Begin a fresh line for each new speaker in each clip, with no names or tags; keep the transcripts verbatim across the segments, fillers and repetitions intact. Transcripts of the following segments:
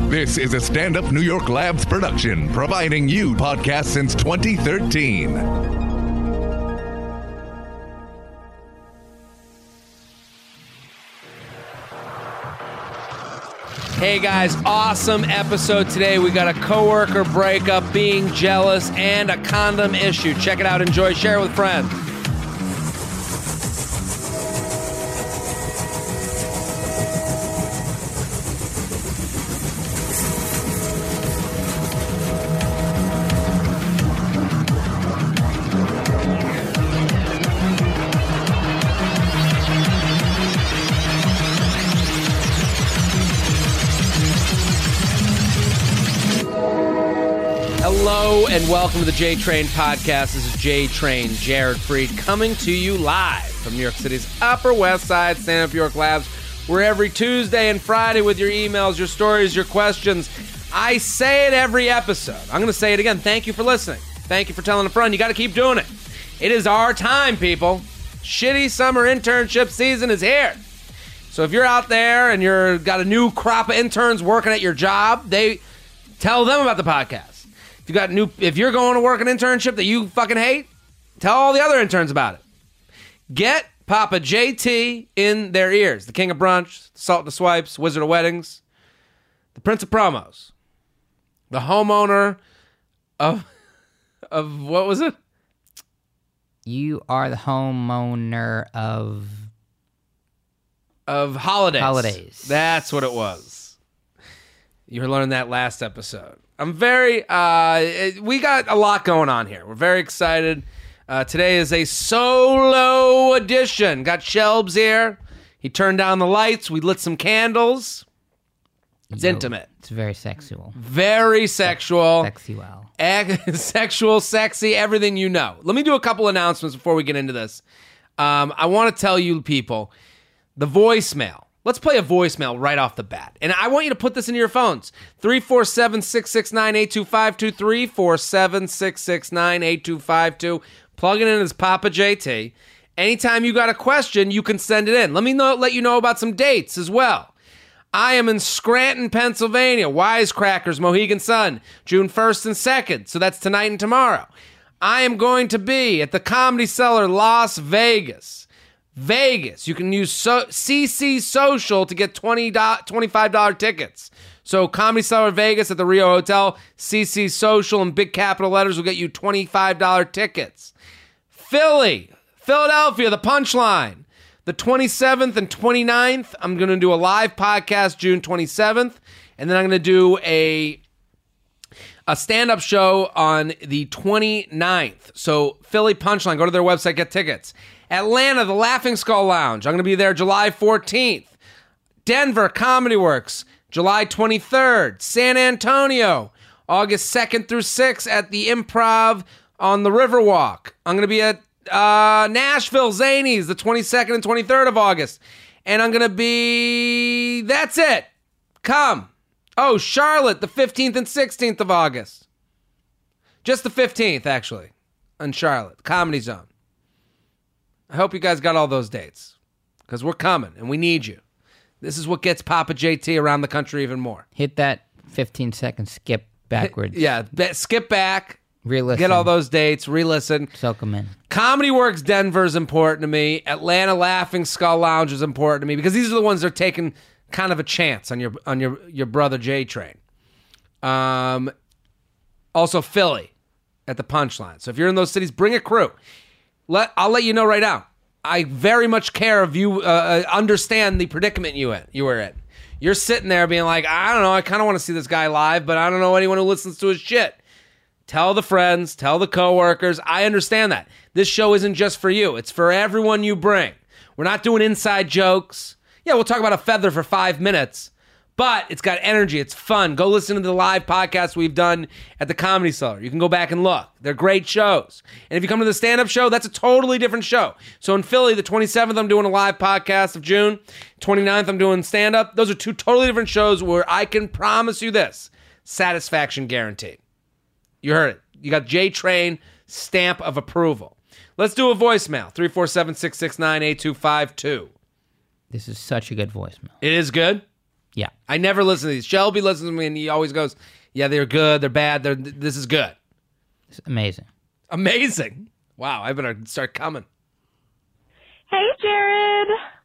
This is a Stand Up New York Labs production, providing you podcasts since twenty thirteen.
Hey guys, awesome episode today. We got a coworker breakup, being jealous, and a condom issue. Check it out, enjoy, share it with friends. Hello and welcome to the J-Train Podcast. This is J-Train, Jared Freed, coming to you live from New York City's Upper West Side, Stand Up New York Labs. We're every Tuesday and Friday with your emails, your stories, your questions. I say it every episode. I'm going to say it again. Thank you for listening. Thank you for telling a friend. You got to keep doing it. It is our time, people. Shitty summer internship season is here. So if you're out there and you're got a new crop of interns working at your job, they tell them about the podcast. You got new. If you're going to work an internship that you fucking hate, tell all the other interns about it. Get Papa J T in their ears. The king of brunch, the salt and the swipes, wizard of weddings, the prince of promos, the homeowner of of what was it?
You are the homeowner of
of holidays.
Holidays.
That's what it was. You learned that last episode. I'm very, uh, we got a lot going on here. We're very excited. Uh, today is a solo edition. Got Shelbs here. He turned down the lights. We lit some candles. It's Yo, intimate.
It's very sexual.
Very sexual.
Sexy well.
Ex- sexual, sexy, everything you know. Let me do a couple announcements before we get into this. Um, I want to tell you people, the voicemail. Let's play a voicemail right off the bat. And I want you to put this into your phones. three four seven, six six nine, eight two five two, three four seven, six six nine, eight two five two. Plug it in as Papa J T. Anytime you got a question, you can send it in. Let me know, let you know about some dates as well. I am in Scranton, Pennsylvania. Wisecrackers, Mohegan Sun, June first and second. So that's tonight and tomorrow. I am going to be at the Comedy Cellar, Las Vegas. Vegas. You can use so- C C Social to get twenty dollars, twenty-five dollars tickets. So Comedy Cellar Vegas at the Rio Hotel, C C Social in big capital letters will get you twenty-five dollars tickets. Philly, Philadelphia, the Punchline. The twenty-seventh and twenty-ninth, I'm going to do a live podcast June twenty-seventh. And then I'm going to do a, a stand-up show on the twenty-ninth. So Philly Punchline, go to their website, get tickets. Atlanta, the Laughing Skull Lounge. I'm going to be there July fourteenth. Denver, Comedy Works, July twenty-third. San Antonio, August second through sixth at the Improv on the Riverwalk. I'm going to be at uh, Nashville, Zanies, the twenty-second and twenty-third of August. And I'm going to be... That's it. Come. Oh, Charlotte, the fifteenth and sixteenth of August. Just the fifteenth, actually, in Charlotte. Comedy Zone. I hope you guys got all those dates, because we're coming, and we need you. This is what gets Papa J T around the country even more.
Hit that fifteen-second skip backwards.
Hit, yeah, be, skip back.
Re-listen.
Get all those dates. Re-listen.
Soak them in.
Comedy Works Denver is important to me. Atlanta Laughing Skull Lounge is important to me, because these are the ones that are taking kind of a chance on your on your, your brother J-Train. Um, also, Philly at the Punchline. So if you're in those cities, bring a crew. Let, I'll let you know right now. I very much care if you uh, understand the predicament you in, you were in. You're sitting there being like, I don't know, I kind of want to see this guy live, but I don't know anyone who listens to his shit. Tell the friends, tell the coworkers. I understand that. This show isn't just for you. It's for everyone you bring. We're not doing inside jokes. Yeah, we'll talk about a feather for five minutes, but it's got energy. It's fun. Go listen to the live podcasts we've done at the Comedy Cellar. You can go back and look. They're great shows. And if you come to the stand-up show, that's a totally different show. So in Philly, the twenty-seventh, I'm doing a live podcast of June. twenty-ninth, I'm doing stand-up. Those are two totally different shows where I can promise you this. Satisfaction guaranteed. You heard it. You got J-Train stamp of approval. Let's do a voicemail. three four seven, six six nine, eight two five two.
This is such a good voicemail.
It is good?
Yeah.
I never listen to these. Shelby listens to me, and he always goes, yeah, they're good, they're bad, they're, this is good.
It's amazing.
Amazing. Wow, I better start coming.
Hey, Jared.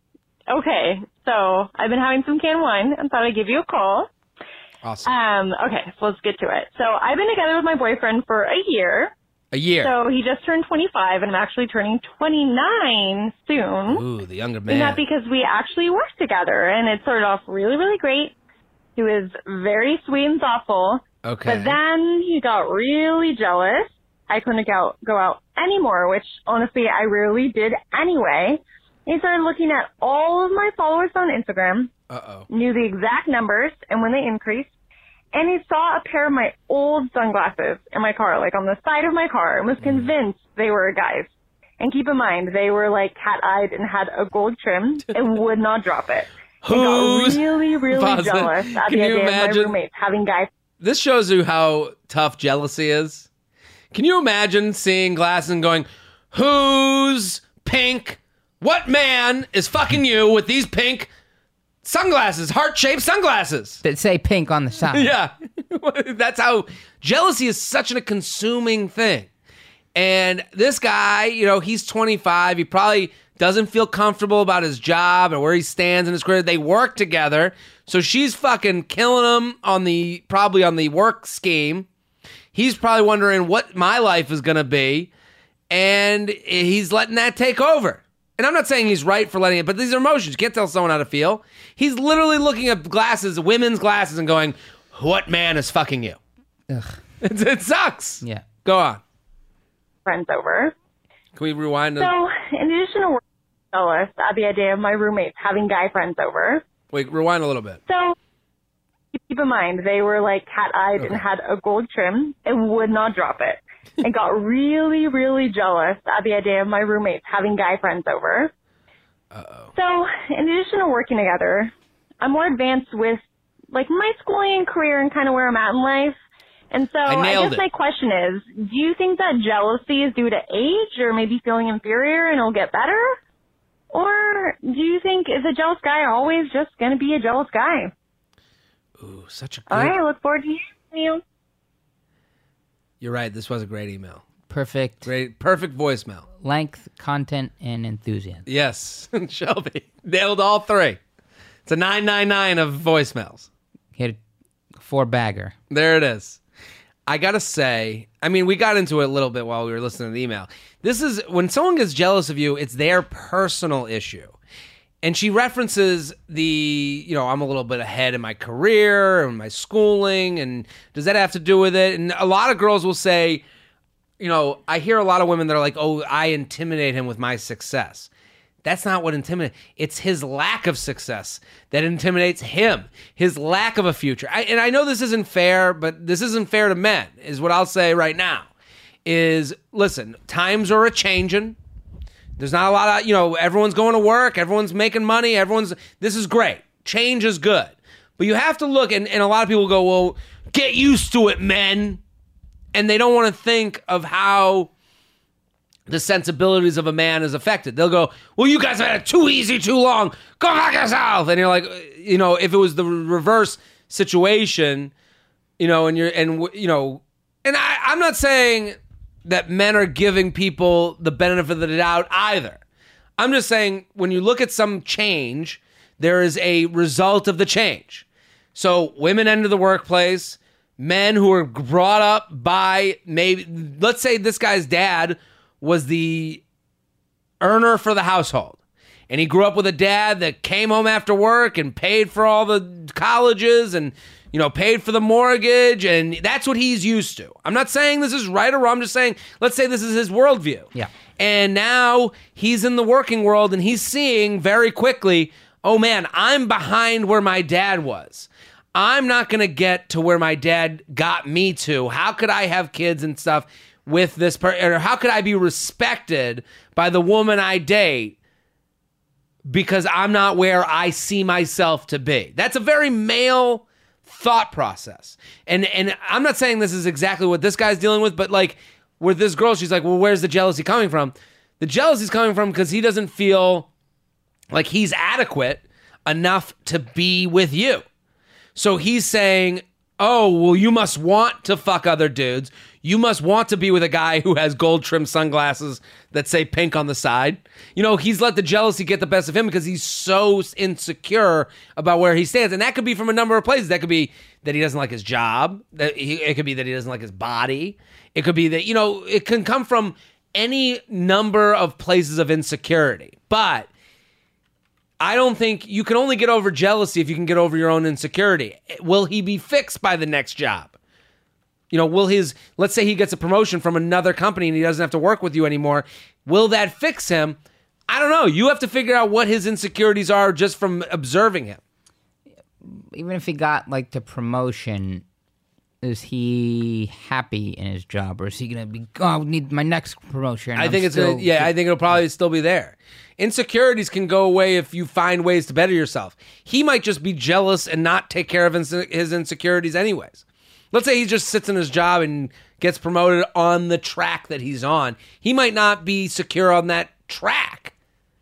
Okay, so I've been having some canned wine and thought I'd give you a call.
Awesome.
Um, okay, so let's get to it. So I've been together with my boyfriend for a year.
A year.
So he just turned twenty-five, and I'm actually turning twenty-nine soon.
Ooh, the younger
And
man.
that because we actually worked together, and it started off really, really great. He was very sweet and thoughtful.
Okay.
But then he got really jealous. I couldn't go, go out anymore, which honestly I rarely did anyway. He started looking at all of my followers on Instagram,
Uh-oh.
knew the exact numbers and when they increased, and he saw a pair of my old sunglasses in my car, like on the side of my car, and was convinced they were a guy's. And keep in mind, they were like cat-eyed and had a gold trim and would not drop it. And got
Who's
really, really
Pause it.
jealous at
Can
the
you
idea of
imagine-
my roommates having guys.
This shows you how tough jealousy is. Can you imagine seeing glasses and going, who's pink? What man is fucking you with these pink sunglasses, heart-shaped sunglasses?
That say pink on the side.
Yeah. That's how jealousy is such a consuming thing. And this guy, you know, he's twenty-five. He probably doesn't feel comfortable about his job or where he stands in his career. They work together. So she's fucking killing him on the, probably on the work scheme. He's probably wondering what my life is going to be. And he's letting that take over. And I'm not saying he's right for letting it, but these are emotions. You can't tell someone how to feel. He's literally looking at glasses, women's glasses, and going, what man is fucking you?
Ugh.
It, it sucks.
Yeah.
Go on.
friends over.
Can we rewind?
So,
A,
in addition to working jealous at the idea of my roommates having guy friends over,
wait, rewind a little bit.
so keep in mind they were like cat-eyed
Okay.
and had a gold trim and would not drop it, and got really, really jealous at the idea of my roommates having guy friends over.
Uh-oh.
So, in addition to working together, I'm more advanced with like my schooling and career and kind of where I'm at in life. And so
I
I,
nailed
guess
it.
my question is, do you think that jealousy is due to age or maybe feeling inferior and it'll get better? Or do you think is a jealous guy always just going to be a jealous guy?
Ooh, such a good...
All right, I look forward to hearing from you.
You're right. This was a great email.
Perfect
Great, perfect voicemail.
length, content, and enthusiasm.
Yes, Shelby. Nailed all three. It's a nine nine nine of voicemails.
Hit a four bagger.
There it is. I gotta say, I mean, we got into it a little bit while we were listening to the email. This is, when someone gets jealous of you, it's their personal issue. And she references the, you know, I'm a little bit ahead in my career and my schooling, and does that have to do with it? And a lot of girls will say, you know, I hear a lot of women that are like, oh, I intimidate him with my success. That's not what intimidates. It's his lack of success that intimidates him. His lack of a future. I, and I know this isn't fair, but this isn't fair to men, is what I'll say right now. Is, listen, times are a-changing. There's not a lot of, you know, everyone's going to work. Everyone's making money. Everyone's, this is great. Change is good. But you have to look, and, and a lot of people go, well, get used to it, men. And they don't want to think of how the sensibilities of a man is affected. They'll go, well, you guys have had it too easy, too long. Go back yourself. And you're like, you know, if it was the reverse situation, you know, and you're, and, you know, and I, I'm not saying that men are giving people the benefit of the doubt either. I'm just saying when you look at some change, there is a result of the change. So women enter the workplace, men who are brought up by maybe, let's say this guy's dad was the earner for the household. And he grew up with a dad that came home after work and paid for all the colleges and, you know, paid for the mortgage. And that's what he's used to. I'm not saying this is right or wrong. I'm just saying, let's say this is his worldview.
Yeah.
And now he's in the working world and he's seeing very quickly, oh man, I'm behind where my dad was. I'm not going to get to where my dad got me to. How could I have kids and stuff with this person? Or how could I be respected by the woman I date because I'm not where I see myself to be? That's a very male thought process. And and I'm not saying this is exactly what this guy's dealing with, but like with this girl, she's like, well, where's the jealousy coming from? The jealousy is coming from because he doesn't feel like he's adequate enough to be with you. So he's saying, oh, well, you must want to fuck other dudes. You must want to be with a guy who has gold trimmed sunglasses that say pink on the side. You know, he's let the jealousy get the best of him because he's so insecure about where he stands. And that could be from a number of places. That could be that he doesn't like his job. That he, it could be that he doesn't like his body. It could be that, you know, it can come from any number of places of insecurity. But I don't think you can only get over jealousy if you can get over your own insecurity. Will he be fixed by the next job? You know, will his, let's say he gets a promotion from another company and he doesn't have to work with you anymore. Will that fix him? I don't know. You have to figure out what his insecurities are just from observing him.
Even if he got like the promotion, is he happy in his job, or is he gonna be? Oh, I need my next promotion.
I
I'm
think it's
still-
gonna, yeah. I think it'll probably still be there. Insecurities can go away if you find ways to better yourself. He might just be jealous and not take care of his, his insecurities anyways. Let's say he just sits in his job and gets promoted on the track that he's on. He might not be secure on that track.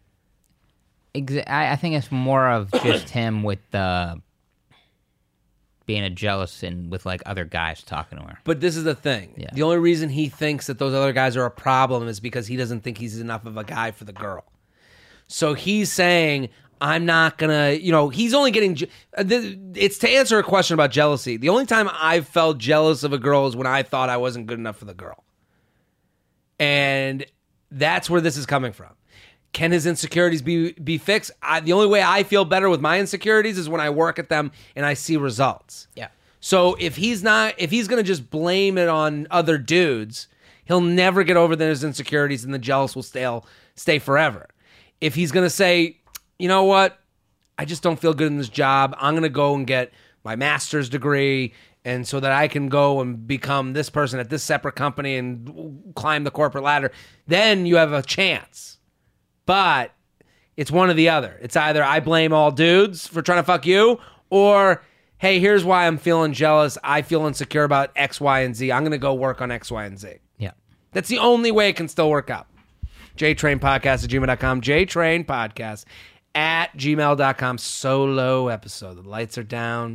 Exa- I, I think it's more of just him with the being a jealous and with like other guys talking to her.
But this is the thing.
Yeah.
The only reason he thinks that those other guys are a problem is because he doesn't think he's enough of a guy for the girl. So he's saying, I'm not gonna, you know, he's only getting, je- uh, th- it's to answer a question about jealousy. The only time I've felt jealous of a girl is when I thought I wasn't good enough for the girl. And that's where this is coming from. Can his insecurities be be fixed? I, the only way I feel better with my insecurities is when I work at them and I see results.
Yeah.
So if he's not, if he's going to just blame it on other dudes, he'll never get over those insecurities and the jealous will stay, stay forever. If he's going to say, you know what, I just don't feel good in this job, I'm going to go and get my master's degree and so that I can go and become this person at this separate company and climb the corporate ladder, then you have a chance. But it's one or the other. It's either I blame all dudes for trying to fuck you, or, hey, here's why I'm feeling jealous. I feel insecure about X, Y, and Z. I'm going to go work on X, Y, and Z.
Yeah.
That's the only way it can still work out. JTrain Podcast at gmail dot com. JTrain Podcast at gmail dot com. Solo episode. The lights are down.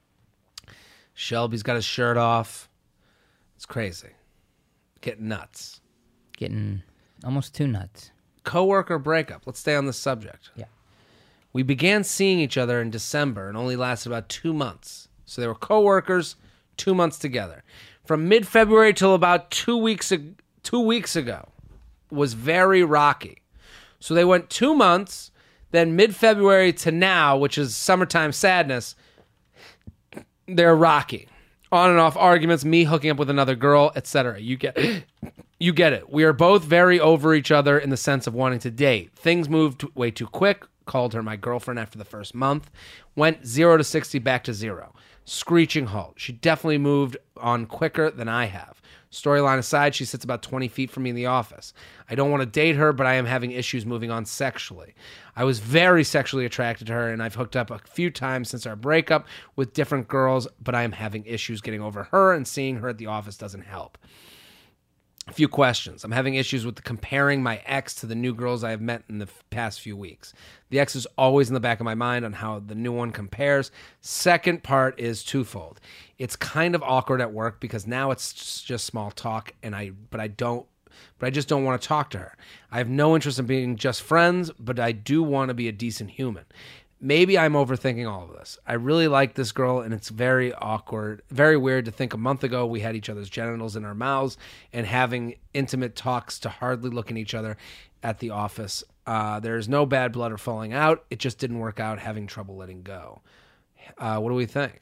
Shelby's got his shirt off. It's crazy. Getting nuts.
Getting almost too nuts.
Coworker breakup. Let's stay on this subject.
Yeah.
We began seeing each other in December and only lasted about two months. So they were coworkers, two months together. From mid-February till about two weeks ag- two weeks ago was very rocky. So they went two months, then mid-February to now, which is summertime sadness, they're rocky. On and off arguments, me hooking up with another girl, et cetera. You get you get it. We are both very over each other in the sense of wanting to date. Things moved way too quick. Called her my girlfriend after the first month. Went zero to sixty back to zero. Screeching halt. She definitely moved on quicker than I have. Storyline aside, she sits about twenty feet from me in the office. I don't want to date her, but I am having issues moving on sexually. I was very sexually attracted to her, and I've hooked up a few times since our breakup with different girls, but I am having issues getting over her, and seeing her at the office doesn't help. A few questions. I'm having issues with comparing my ex to the new girls I have met in the past few weeks. The ex is always in the back of my mind on how the new one compares. Second part is twofold. It's kind of awkward at work because now it's just small talk, and I but I don't but I just don't want to talk to her. I have no interest in being just friends, but I do want to be a decent human. Maybe I'm overthinking all of this. I really like this girl, and it's very awkward, very weird to think a month ago we had each other's genitals in our mouths and having intimate talks to hardly look at each other at the office. Uh, there's no bad blood or falling out. It just didn't work out, having trouble letting go. Uh, what do we think?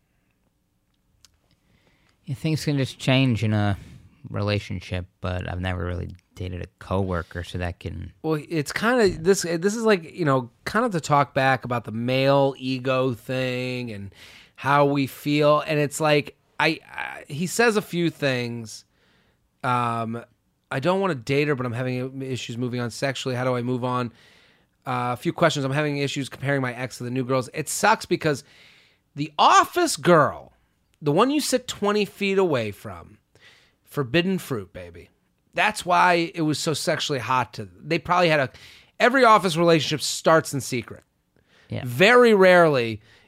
Yeah, things can just change in a relationship, but I've never really dated a coworker, so that can.
Well, it's kind of this. This is like, you know, kind of to talk back about the male ego thing and how we feel, and it's like I, I he says a few things. Um, I don't want to date her, but I'm having issues moving on sexually. How do I move on? Uh, a few questions. I'm having issues comparing my ex to the new girls. It sucks because the office girl, the one you sit twenty feet away from, forbidden fruit, baby. That's why it was so sexually hot to them. They probably had a... Every office relationship starts in secret.
Yeah.
Very rarely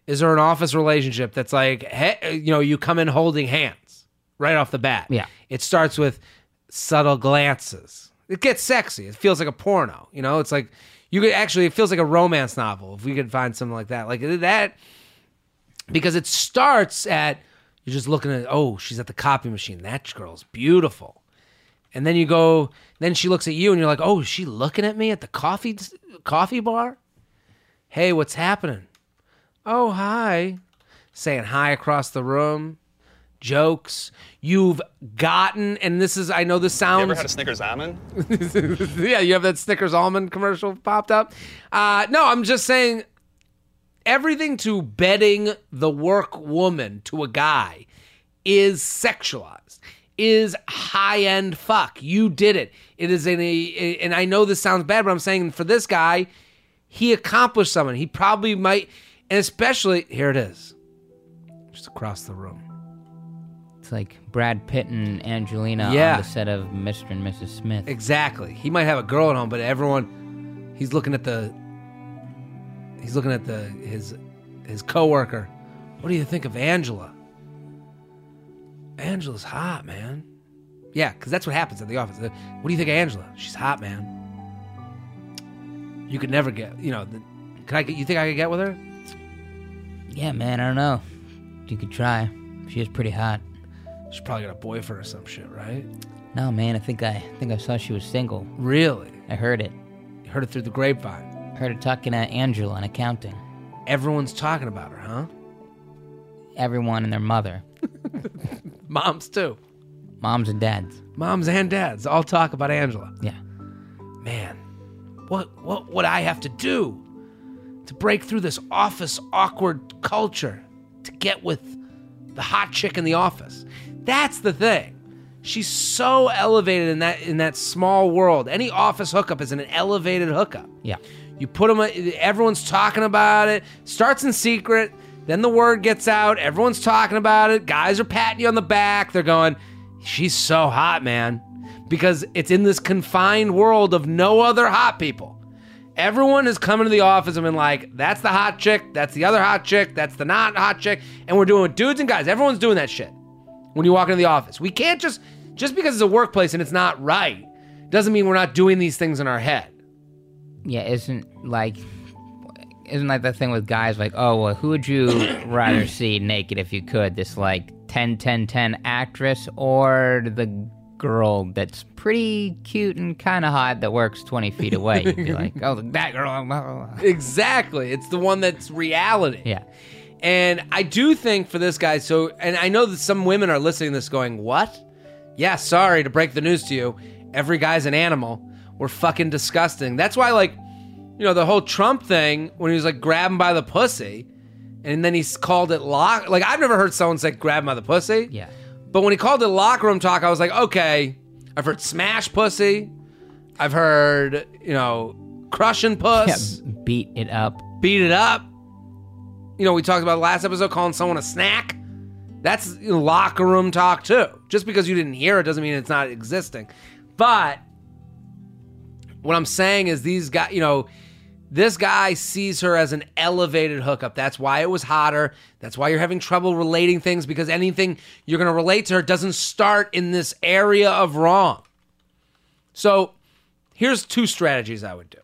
Is there an office relationship that's like, hey, you know, you come in holding hands right off the bat?
Yeah.
It starts with subtle glances. It gets sexy. It feels like a porno. You know, it's like you could actually. It feels like a romance novel if we could find something like that, like that, because it starts at you're just looking at. Oh, she's at the copy machine. That girl's beautiful. And then you go. Then she looks at you, and you're like, oh, is she looking at me at the coffee coffee bar? Hey, what's happening? Oh, hi. Saying hi across the room. Jokes. You've gotten, and this is, I know this sounds...
You ever had a Snickers almond?
Yeah, you have that Snickers almond commercial popped up. Uh, no, I'm just saying everything to bedding the work woman to a guy is sexualized, is high-end fuck. You did it. It is in a, and I know this sounds bad, but I'm saying for this guy, he accomplished something. He probably might, and especially, here it is, just across the room.
It's like Brad Pitt and Angelina
Yeah.
on the set of Mister and Missus Smith.
Exactly. He might have a girl at home, but everyone, he's looking at the, he's looking at the his his coworker. What do you think of Angela? Angela's hot, man. Yeah, because that's what happens at the office. What do you think of Angela? She's hot, man. You could never get, you know. The, can I get? You think I could get with her?
Yeah, man, I don't know. You could try. She is pretty hot.
She's probably got a boyfriend or some shit, right?
No, man, I think I, I think I saw she was single.
Really?
I heard it.
You heard it through the grapevine.
Heard her talking to Angela in accounting.
Everyone's talking about her, huh?
Everyone and their mother.
Moms too.
Moms and dads.
Moms and dads all talk about Angela.
Yeah.
Man, what what would I have to do to break through this office awkward culture to get with the hot chick in the office? That's the thing. She's so elevated in that in that small world. Any office hookup is an elevated hookup.
Yeah.
You put them, everyone's talking about it. Starts in secret, then the word gets out. Everyone's talking about it. Guys are patting you on the back. They're going, she's so hot, man. Because it's in this confined world of no other hot people. Everyone has come into the office and been like, that's the hot chick, that's the other hot chick, that's the not hot chick. And we're doing it with dudes and guys. Everyone's doing that shit when you walk into the office. We can't just, just because it's a workplace and it's not right, doesn't mean we're not doing these things in our head.
Yeah, isn't like isn't like that thing with guys like, oh, well, who would you rather see naked if you could? This like ten ten ten actress or the girl that's pretty cute and kind of hot that works twenty feet away? You'd be like, oh, that girl.
Exactly. It's the one that's reality.
Yeah.
And I do think for this guy, so, and I know that some women are listening to this going, what? Yeah, sorry to break the news to you. Every guy's an animal. We're fucking disgusting. That's why, like, you know, the whole Trump thing, when he was like, grab him by the pussy, and then he's called it lock. Like, I've never heard someone say, grab him by the pussy.
Yeah.
But when he called it locker room talk, I was like, okay, I've heard smash pussy. I've heard, you know, crushing puss.
Yeah, beat it up.
Beat it up. You know, we talked about last episode calling someone a snack. That's you know, locker room talk too. Just because you didn't hear it doesn't mean it's not existing. But what I'm saying is these guys, you know, this guy sees her as an elevated hookup. That's why it was hotter. That's why you're having trouble relating things, because anything you're going to relate to her doesn't start in this area of wrong. So here's two strategies I would do.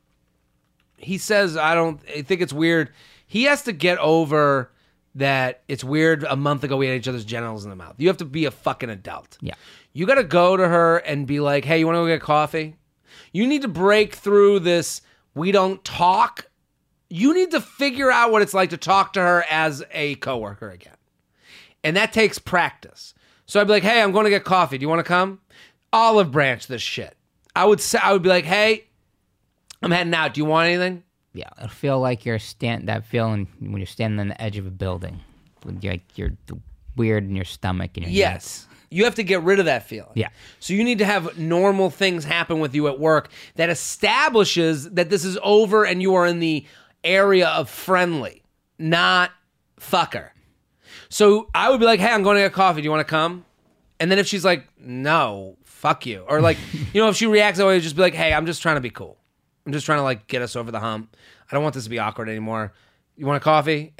He says, I don't I think it's weird. He has to get over that it's weird a month ago we had each other's genitals in the mouth. You have to be a fucking adult.
Yeah.
You got to go to her and be like, hey, you want to go get coffee? You need to break through this we don't talk. You need to figure out what it's like to talk to her as a coworker again. And that takes practice. So I'd be like, hey, I'm going to get coffee. Do you want to come? Olive branch this shit. I would say, I would be like, hey, I'm heading out. Do you want anything?
Yeah, it'll feel like you're stand that feeling when you're standing on the edge of a building, with your, like you're weird in your stomach and your
Yes. You have to get rid of that feeling.
Yeah.
So you need to have normal things happen with you at work that establishes that this is over and you are in the area of friendly, not fucker. So I would be like, hey, I'm going to get coffee. Do you want to come? And then if she's like, no, fuck you. Or like, you know, if she reacts that way, just be like, hey, I'm just trying to be cool. I'm just trying to like get us over the hump. I don't want this to be awkward anymore. You want a coffee? And then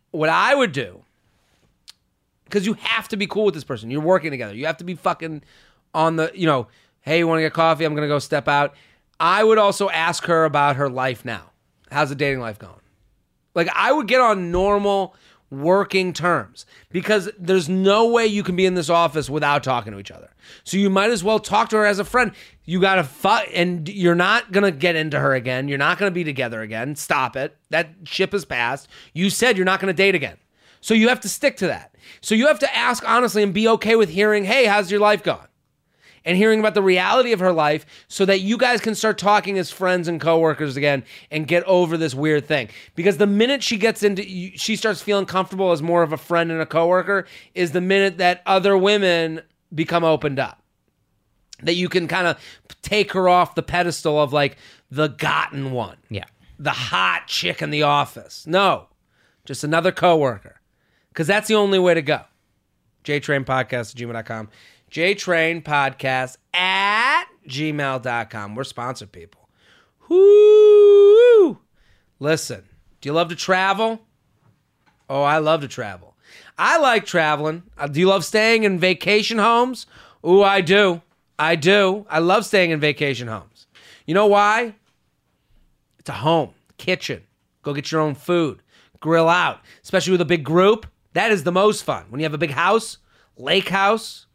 what I would do, because you have to be cool with this person. You're working together. You have to be fucking on the, you know, hey, you want to get coffee? I'm going to go step out. I would also ask her about her life now. How's the dating life going? Like, I would get on normal working terms, because there's no way you can be in this office without talking to each other. So you might as well talk to her as a friend. You got to fuck, and you're not going to get into her again. You're not going to be together again. Stop it. That ship has passed. You said you're not going to date again. So you have to stick to that. So you have to ask honestly and be okay with hearing, hey, how's your life going? And hearing about the reality of her life so that you guys can start talking as friends and coworkers again and get over this weird thing. Because the minute she gets into, she starts feeling comfortable as more of a friend and a coworker is the minute that other women become opened up. That you can kind of take her off the pedestal of like the gotten one.
Yeah.
The hot chick in the office. No, just another coworker. Because that's the only way to go. JTrain Podcast at gmail dot com. JTrain Podcast at gmail dot com. We're sponsored, people. Whoo! Listen, do you love to travel? Oh, I love to travel. I like traveling. Uh, do you love staying in vacation homes? Ooh, I do. I do. I love staying in vacation homes. You know why? It's a home, kitchen. Go get your own food. Grill out, especially with a big group. That is the most fun. When you have a big house, lake house,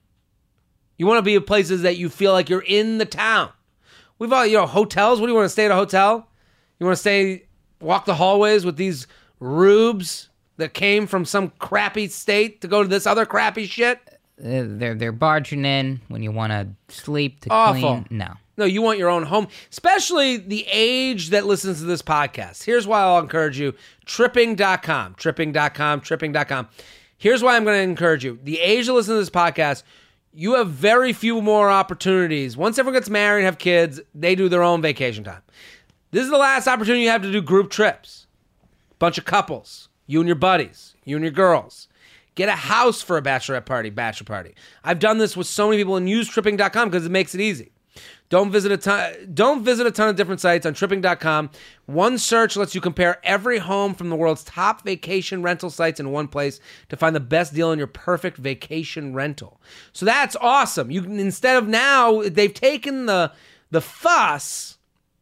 you want to be in places that you feel like you're in the town. We've all, you know, hotels. What do you want to stay at a hotel? You want to stay, walk the hallways with these rubes that came from some crappy state to go to this other crappy shit?
Uh, they're they're barging in when you want to sleep to
Awful.
clean. No.
No, you want your own home, especially the age that listens to this podcast. Here's why I'll encourage you. Tripping dot com, tripping dot com, tripping dot com. Here's why I'm going to encourage you. The age that listens to this podcast, you have very few more opportunities. Once everyone gets married, have kids, they do their own vacation time. This is the last opportunity you have to do group trips. Bunch of couples, you and your buddies, you and your girls. Get a house for a bachelorette party, bachelor party. I've done this with so many people, and use tripping dot com because it makes it easy. Don't visit a ton, don't visit a ton of different sites on tripping dot com. One search lets you compare every home from the world's top vacation rental sites in one place to find the best deal on your perfect vacation rental. So that's awesome. You can, instead of now, they've taken the the fuss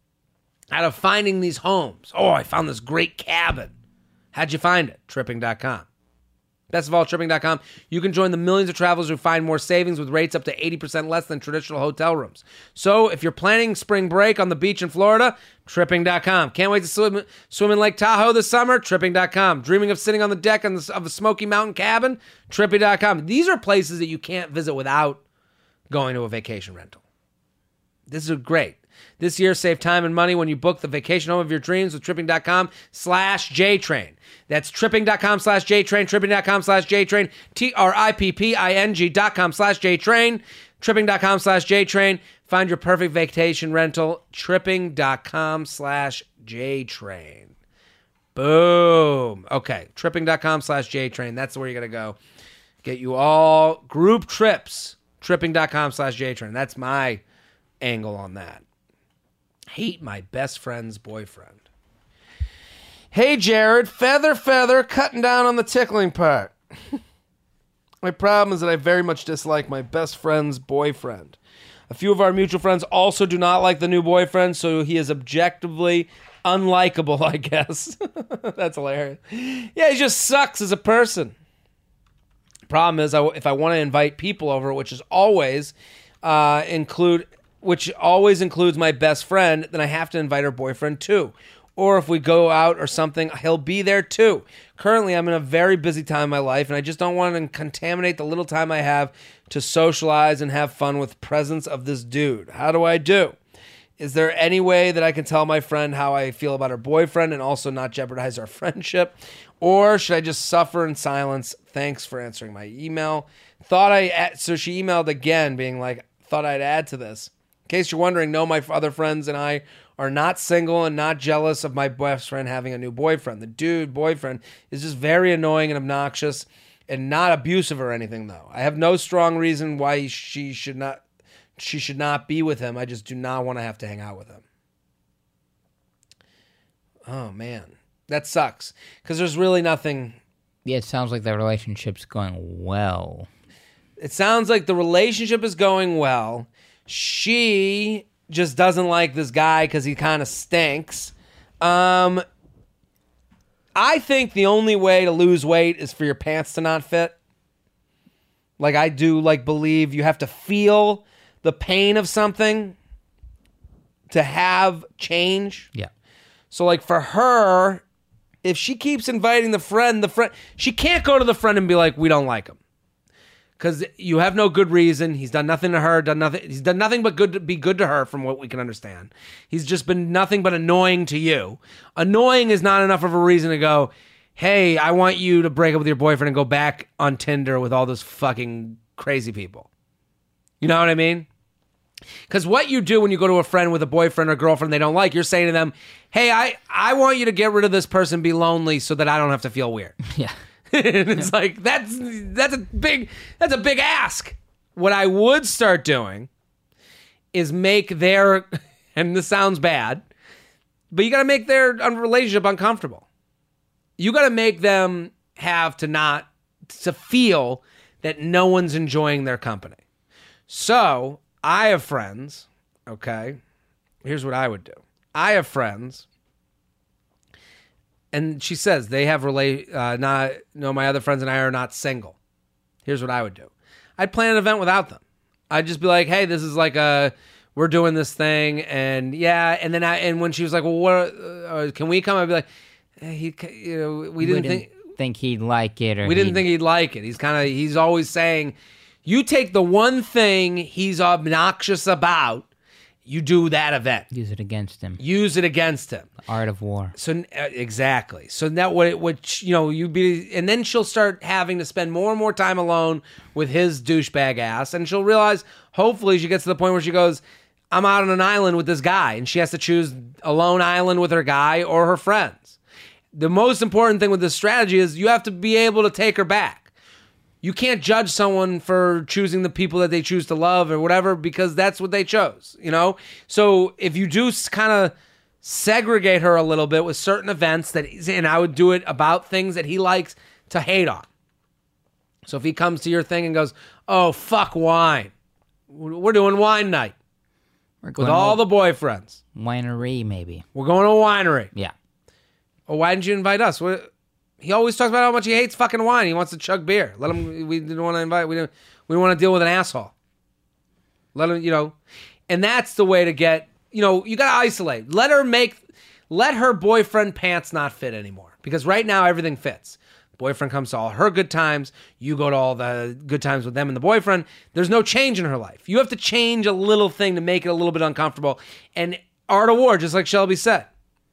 out of finding these homes. Oh, I found this great cabin. How'd you find it? tripping dot com. Best of all, tripping dot com. You can join the millions of travelers who find more savings with rates up to eighty percent less than traditional hotel rooms. So if you're planning spring break on the beach in Florida, tripping dot com. Can't wait to swim, swim in Lake Tahoe this summer? tripping dot com. Dreaming of sitting on the deck of a Smoky Mountain cabin? tripping dot com. These are places that you can't visit without going to a vacation rental. This is great. This year, save time and money when you book the vacation home of your dreams with tripping dot com slash JTrain. That's tripping dot com slash JTrain, tripping dot com slash JTrain, T R I P P I N G dot com slash JTrain, tripping dot com slash JTrain. Find your perfect vacation rental, tripping dot com slash JTrain. Boom. Okay, tripping dot com slash JTrain. That's where you're going to go. Get you all group trips, tripping dot com slash JTrain. That's my angle on that. Hate my best friend's boyfriend. Hey, Jared, feather, feather, cutting down on the tickling part. My problem is that I very much dislike my best friend's boyfriend. A few of our mutual friends also do not like the new boyfriend, so he is objectively unlikable, I guess. That's hilarious. Yeah, he just sucks as a person. Problem is, I, if I want to invite people over, which is always uh, include... which always includes my best friend, then I have to invite her boyfriend too. Or if we go out or something, he'll be there too. Currently, I'm in a very busy time in my life, and I just don't want to contaminate the little time I have to socialize and have fun with the presence of this dude. How do I do? Is there any way that I can tell my friend how I feel about her boyfriend and also not jeopardize our friendship? Or should I just suffer in silence? Thanks for answering my email. Thought I... So she emailed again being like, thought I'd add to this. In case you're wondering, no, my other friends and I are not single and not jealous of my best friend having a new boyfriend. The dude boyfriend is just very annoying and obnoxious and not abusive or anything, though. I have no strong reason why she should not she should not be with him. I just do not want to have to hang out with him. Oh, man. That sucks because there's really nothing.
Yeah, it sounds like the relationship's going well.
It sounds like the relationship is going well. She just doesn't like this guy because he kind of stinks. Um, I think the only way to lose weight is for your pants to not fit. Like I do, like believe you have to feel the pain of something to have change.
Yeah.
So like for her, if she keeps inviting the friend, the friend, she can't go to the friend and be like, we don't like him. Because you have no good reason. He's done nothing to her, done nothing. He's done nothing but good to be good to her from what we can understand. He's just been nothing but annoying to you. Annoying is not enough of a reason to go, hey, I want you to break up with your boyfriend and go back on Tinder with all those fucking crazy people. You know what I mean? Because what you do when you go to a friend with a boyfriend or girlfriend they don't like, you're saying to them, hey, I, I want you to get rid of this person, be lonely so that I don't have to feel weird.
Yeah.
And it's like, that's that's a big that's a big ask. What I would start doing is make their, and this sounds bad, but you got to make their relationship uncomfortable. You got to make them have to not, to feel that no one's enjoying their company. So I have friends, okay? Here's what I would do. I have friends, and she says they have relate. Uh, not no, my other friends and I are not single. Here's what I would do. I'd plan an event without them. I'd just be like, hey, this is like a we're doing this thing, and yeah, and then I and when she was like, well, what uh, can we come? I'd be like, eh, he, you know, we didn't,
didn't
think
think he'd like it, or
we didn't
he'd-
think he'd like it. He's kind of he's always saying, you take the one thing he's obnoxious about, you do that event.
use it against him.
Use it against him.
The art of war.
So uh, exactly. So now what? It, what you know, you be, and then she'll start having to spend more and more time alone with his douchebag ass, and she'll realize. Hopefully, she gets to the point where she goes, "I'm out on an island with this guy," and she has to choose a lone island with her guy or her friends. The most important thing with this strategy is you have to be able to take her back. You can't judge someone for choosing the people that they choose to love or whatever because that's what they chose, you know? So if you do kind of segregate her a little bit with certain events that, and I would do it about things that he likes to hate on. So if he comes to your thing and goes, oh, fuck wine. We're doing wine night
We're
with
going
all
to
the boyfriends.
winery, maybe.
We're going to a winery.
Yeah.
Oh, why didn't you invite us? What? He always talks about how much he hates fucking wine. He wants to chug beer. Let him. We didn't want to invite. We didn't. We didn't want to deal with an asshole. Let him. You know, and that's the way to get. You know, you got to isolate. Let her make. Let her boyfriend pants not fit anymore because right now everything fits. Boyfriend comes to all her good times. You go to all the good times with them and the boyfriend. There's no change in her life. You have to change a little thing to make it a little bit uncomfortable. And art of war, just like Shelby said,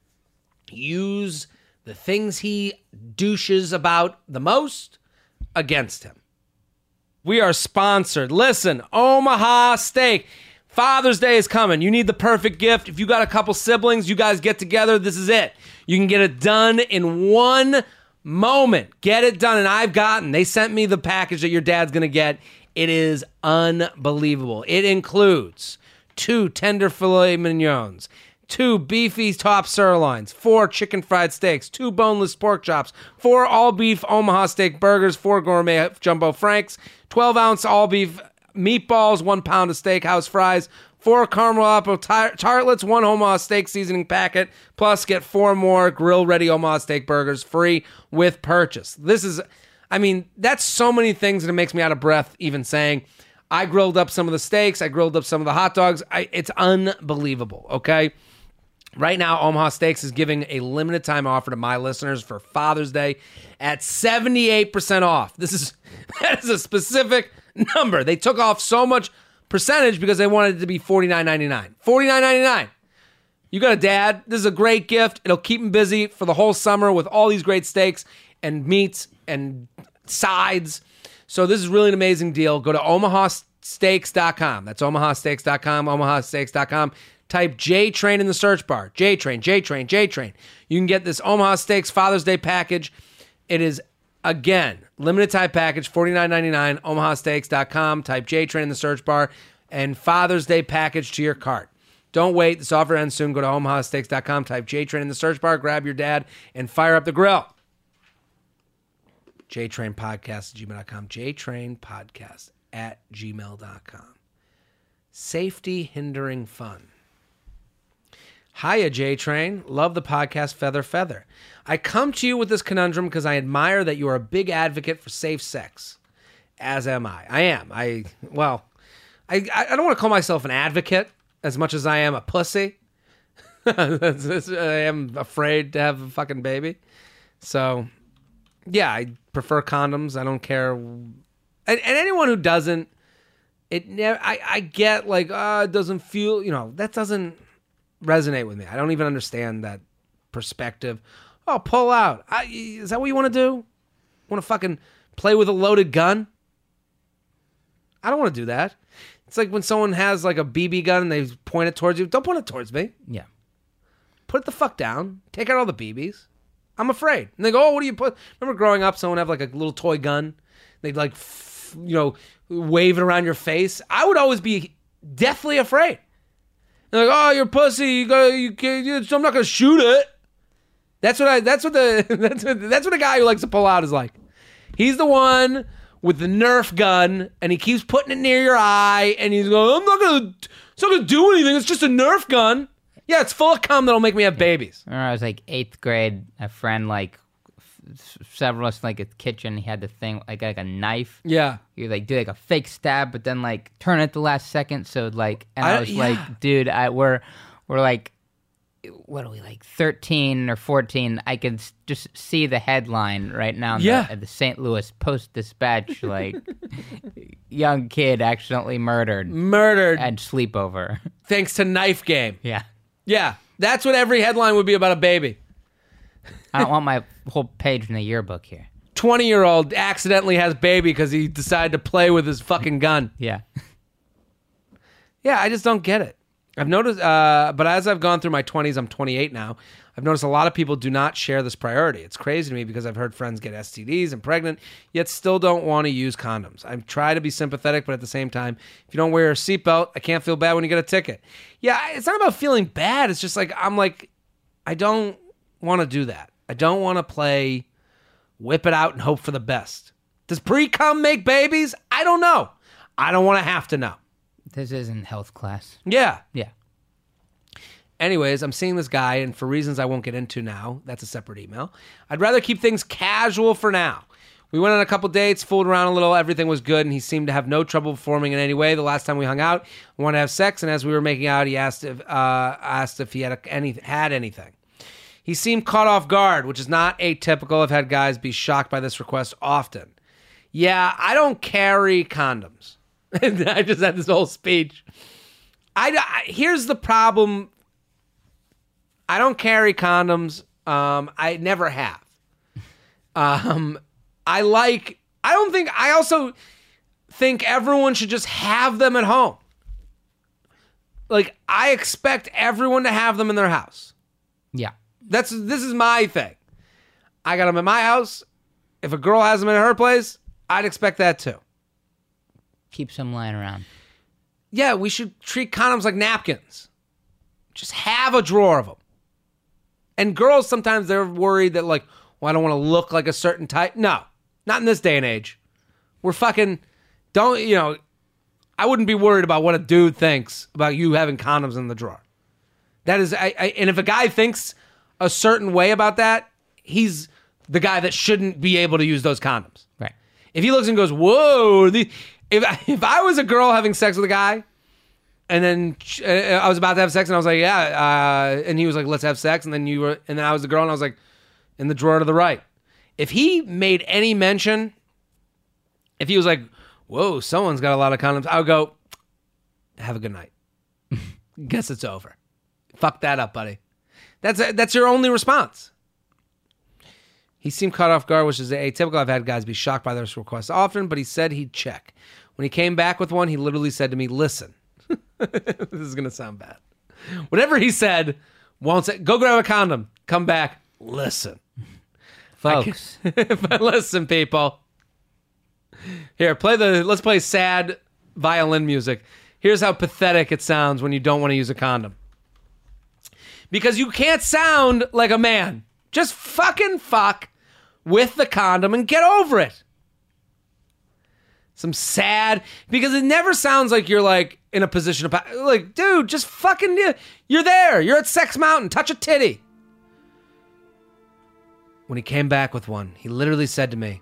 use the things he douches about the most against him. We are sponsored. Listen, Omaha Steak. Father's Day is coming. You need the perfect gift. If you got a couple siblings, you guys get together. This is it. You can get it done in one moment. Get it done. And I've gotten, they sent me the package that your dad's going to get. It is unbelievable. It includes two tender filet mignons, two beefy top sirloins, four chicken fried steaks, two boneless pork chops, four all-beef Omaha steak burgers, four gourmet jumbo franks, twelve-ounce all-beef meatballs, one pound of steakhouse fries, four caramel apple tar- tartlets, one Omaha steak seasoning packet, plus get four more grill-ready Omaha steak burgers free with purchase. This is, I mean, that's so many things that it makes me out of breath even saying. I grilled up some of the steaks. I grilled up some of the hot dogs. I, it's unbelievable, okay? Right now, Omaha Steaks is giving a limited time offer to my listeners for Father's Day at seventy-eight percent off. This is that is a specific number. They took off so much percentage because they wanted it to be forty-nine ninety-nine. forty-nine ninety-nine. You got a dad. This is a great gift. It'll keep him busy for the whole summer with all these great steaks and meats and sides. So this is really an amazing deal. Go to omaha steaks dot com. That's omaha steaks dot com, omaha steaks dot com. Type J-Train in the search bar. J-Train, J-Train, J-Train. You can get this Omaha Steaks Father's Day package. It is, again, limited time package, forty-nine ninety-nine, omaha steaks dot com. Type J-Train in the search bar and Father's Day package to your cart. Don't wait. This offer ends soon. Go to omaha steaks dot com, type J-Train in the search bar, grab your dad, and fire up the grill. J-Train Podcast at gmail dot com. J-Train Podcast at gmail dot com. Safety hindering fun. Hiya, J-Train. Love the podcast Feather Feather. I come to you with this conundrum because I admire that you are a big advocate for safe sex. As am I. I am. I, well, I, I don't want to call myself an advocate as much as I am a pussy. I am afraid to have a fucking baby. So, yeah, I prefer condoms. I don't care. And, and anyone who doesn't, it never, I, I get like, uh, it doesn't feel, you know, that doesn't resonate with me. I don't even understand that perspective. Oh, pull out. I, is that what you want to do? Want to fucking play with a loaded gun? I don't want to do that. It's like when someone has like a B B gun and they point it towards you. Don't point it towards me.
Yeah.
Put it the fuck down. Take out all the B Bs. I'm afraid. And they go, oh, what do you put? Remember growing up, someone would have like a little toy gun. They'd like, f- you know, wave it around your face. I would always be deathly afraid. They're like, oh, you're a pussy. You go, you can't, I'm not gonna shoot it. That's what I. That's what the. That's what. That's what a guy who likes to pull out is like. He's the one with the Nerf gun, and he keeps putting it near your eye, and he's going, I'm not gonna. It's not gonna do anything. It's just a Nerf gun. Yeah, it's full of cum that'll make me have babies.
I remember I was like eighth grade. A friend like f- several of us in, like a kitchen. He had the thing like like a knife.
Yeah.
You like do like a fake stab, but then like turn it at the last second. So like, and I,
I-
was
yeah.
like, dude, I we're we're like, what are we like thirteen or fourteen? I could s- just see the headline right now. In
Yeah.
the, at the Saint Louis Post Dispatch, like young kid accidentally murdered
Murdered
at sleepover.
thanks to knife game.
Yeah,
Yeah, that's what every headline would be about a baby.
I don't want my whole page in the yearbook here.
twenty-year-old accidentally has baby because he decided to play with his fucking gun.
Yeah.
Yeah, I just don't get it. I've noticed, uh, but as I've gone through my twenties, I'm twenty-eight now, I've noticed a lot of people do not share this priority. It's crazy to me because I've heard friends get S T Ds and pregnant, yet still don't want to use condoms. I try to be sympathetic, but at the same time, if you don't wear a seatbelt, I can't feel bad when you get a ticket. Yeah, it's not about feeling bad. It's just like, I'm like, I don't want to do that. I don't want to play whip it out and hope for the best. Does pre-cum make babies? I don't know. I don't want to have to know.
This isn't health class.
Yeah.
Yeah.
Anyways, I'm seeing this guy, and for reasons I won't get into now, that's a separate email. I'd rather keep things casual for now. We went on a couple dates, fooled around a little, everything was good, and he seemed to have no trouble performing in any way. The last time we hung out, I wanted to have sex, and as we were making out, he asked if uh, asked if he had a, any had anything. He seemed caught off guard, which is not atypical. I've had guys be shocked by this request often. Yeah, I don't carry condoms. I just had this whole speech. I, I here's the problem. I don't carry condoms. Um, I never have. Um, I like. I don't think. I also think everyone should just have them at home. Like, I expect everyone to have them in their house.
Yeah.
That's this is my thing. I got them at my house. If a girl has them in her place, I'd expect that too.
Keep some lying around.
Yeah, we should treat condoms like napkins. Just have a drawer of them. And girls, sometimes they're worried that, like, well, I don't want to look like a certain type. No, not in this day and age. We're fucking, don't, you know, I wouldn't be worried about what a dude thinks about you having condoms in the drawer. That is, I, I and if a guy thinks a certain way about that, he's the guy that shouldn't be able to use those condoms.
Right.
If he looks and goes, whoa, the, if, I, if I was a girl having sex with a guy, and then uh, I was about to have sex, and I was like, yeah, uh, and he was like, let's have sex, and then you were, and then I was the girl, and I was like, in the drawer to the right. If he made any mention, if he was like, whoa, someone's got a lot of condoms, I would go, have a good night. Guess it's over. Fuck that up, buddy. That's that's your only response. He seemed caught off guard, which is atypical. I've had guys be shocked by this request often, but he said he'd check. When he came back with one, he literally said to me, listen. This is going to sound bad. Whatever he said, won't say, go grab a condom. Come back. Listen.
Folks.
Listen, people. Here, play the, let's play sad violin music. Here's how pathetic it sounds when you don't want to use a condom. because you can't sound like a man. Just fucking fuck with the condom and get over it. Some sad, because it never sounds like you're like in a position of, like, dude, just fucking, you're there. You're at Sex Mountain. Touch a titty. When he came back with one, he literally said to me,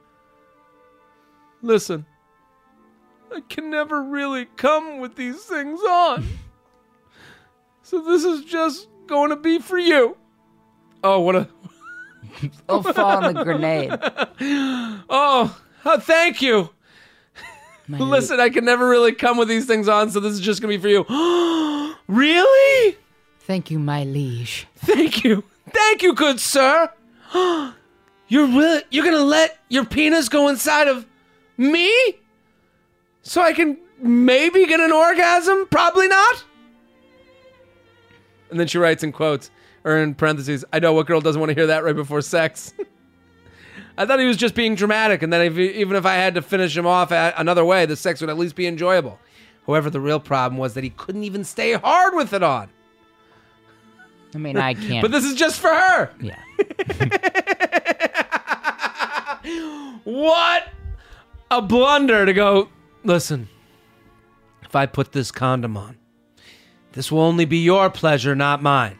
listen, I can never really come with these things on. So this is just going to be for you. Oh, what a...
It'll fall on the grenade.
Oh, oh, thank you.
My
Listen, I can never really come with these things on, so this is just going to be for you. Really?
Thank you, my liege.
Thank you. Thank you, good sir. You're really, you're going to let your penis go inside of me? So I can maybe get an orgasm? Probably not. And then she writes in quotes, or in parentheses, I know what girl doesn't want to hear that right before sex. I thought he was just being dramatic, and then if, even if I had to finish him off another way, the sex would at least be enjoyable. However, the real problem was that he couldn't even stay hard with it on.
I mean, I can't.
But this is just for her.
Yeah.
What a blunder to go, listen, if I put this condom on, this will only be your pleasure, not mine.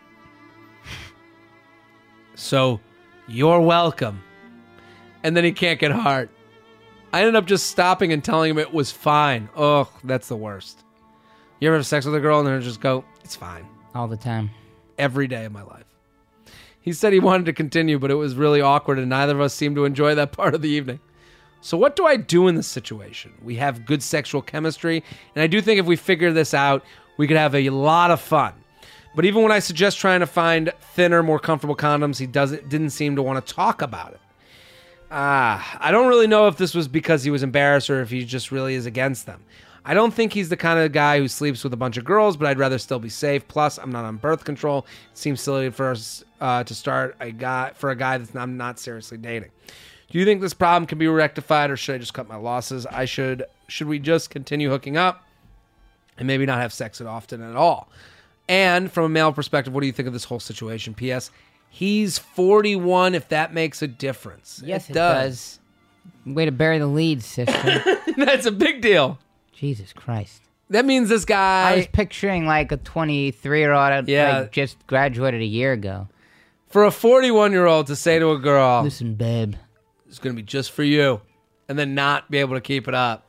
So, you're welcome. And then he can't get hard. I ended up just stopping and telling him it was fine. Oh, that's the worst. You ever have sex with a girl and then just go, it's fine.
All the time.
Every day of my life. He said he wanted to continue, but it was really awkward and neither of us seemed to enjoy that part of the evening. So what do I do in this situation? We have good sexual chemistry, and I do think if we figure this out, we could have a lot of fun. But even when I suggest trying to find thinner, more comfortable condoms, he doesn't didn't seem to want to talk about it. Ah, I don't really know if this was because he was embarrassed or if he just really is against them. I don't think he's the kind of guy who sleeps with a bunch of girls, but I'd rather still be safe. Plus, I'm not on birth control. It seems silly for us uh, to start a guy for a guy that I'm not seriously dating. Do you think this problem can be rectified, or should I just cut my losses? I should. Should we just continue hooking up and maybe not have sex at often at all? And from a male perspective, what do you think of this whole situation? P S. He's forty-one, if that makes a difference.
Yes, it, it does. does. Way to bury the lead, sister.
That's a big deal.
Jesus Christ.
That means this guy...
I was picturing like a twenty-three-year-old
yeah.
like just graduated a year ago.
For a forty-one-year-old to say to a girl...
Listen, babe.
It's going to be just for you. And then not be able to keep it up.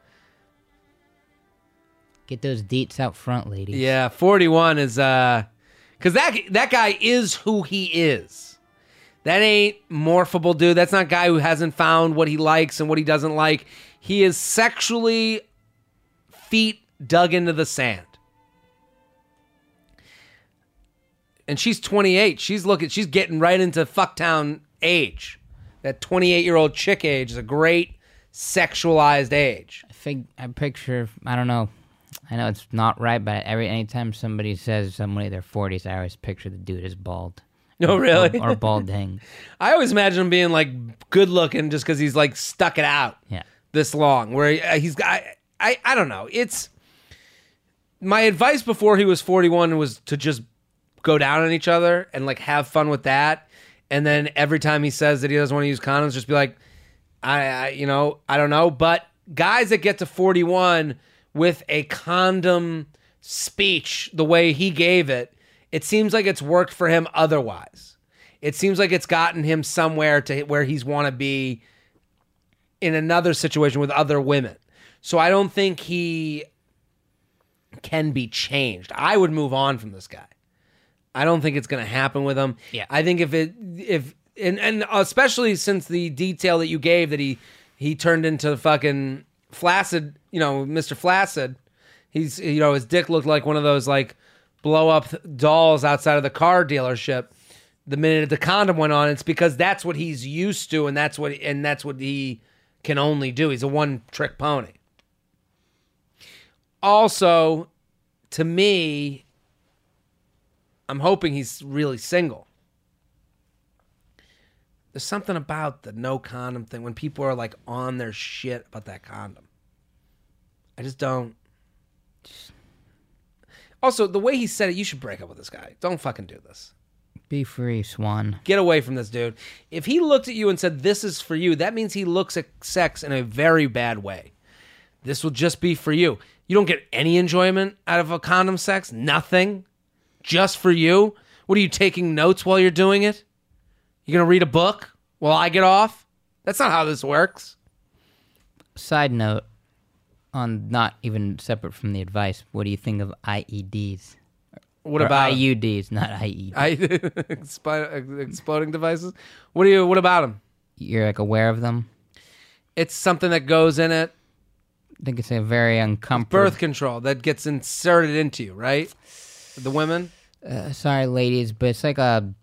Get those deets out front, ladies.
Yeah, forty-one is... uh, because that, that guy is who he is. That ain't morphable, dude. That's not a guy who hasn't found what he likes and what he doesn't like. He is sexually... feet dug into the sand. And she's twenty-eight. She's looking, she's getting right into fucktown age. That twenty-eight-year-old chick age is a great sexualized age.
I think I picture, I don't know. I know it's not right, but every anytime somebody says somebody in their forties, I always picture the dude as bald.
Oh, really?
Or, or balding.
I always imagine him being like good looking just because he's like stuck it out
yeah.
this long. Where he, uh, he's got, I, I, I don't know. It's my advice before he was forty-one was to just go down on each other and like have fun with that. And then every time he says that he doesn't want to use condoms, just be like, I, I you know, I don't know. But guys that get to forty-one with a condom speech the way he gave it, it seems like it's worked for him otherwise. It seems like it's gotten him somewhere to where he's want to be in another situation with other women. So I don't think he can be changed. I would move on from this guy. I don't think it's going to happen with him.
Yeah.
I think if it, if, and, and especially since the detail that you gave that he, he turned into fucking flaccid, you know, Mister Flaccid. He's, you know, his dick looked like one of those like blow up dolls outside of the car dealership. The minute the condom went on, it's because that's what he's used to, and that's what, and that's what he can only do. He's a one trick pony. Also, to me, I'm hoping he's really single. There's something about the no condom thing when people are like on their shit about that condom. I just don't. Also, the way he said it, you should break up with this guy. Don't fucking do this.
Be free, Swan.
Get away from this dude. If he looked at you and said, this is for you, that means he looks at sex in a very bad way. This will just be for you. You don't get any enjoyment out of a condom sex? Nothing? Just for you? What, are you taking notes while you're doing it? You gonna read a book while I get off? That's not how this works.
Side note, on not even separate from the advice, what do you think of I E Ds?
What
Or
about
I U Ds, not I E Ds?
I, expi- exploding devices? What do you? What about them?
You're like aware of them?
It's something that goes in it.
I think it's a very uncomfortable.
Birth control that gets inserted into you, right? The women.
Uh, sorry, ladies, but it's like a,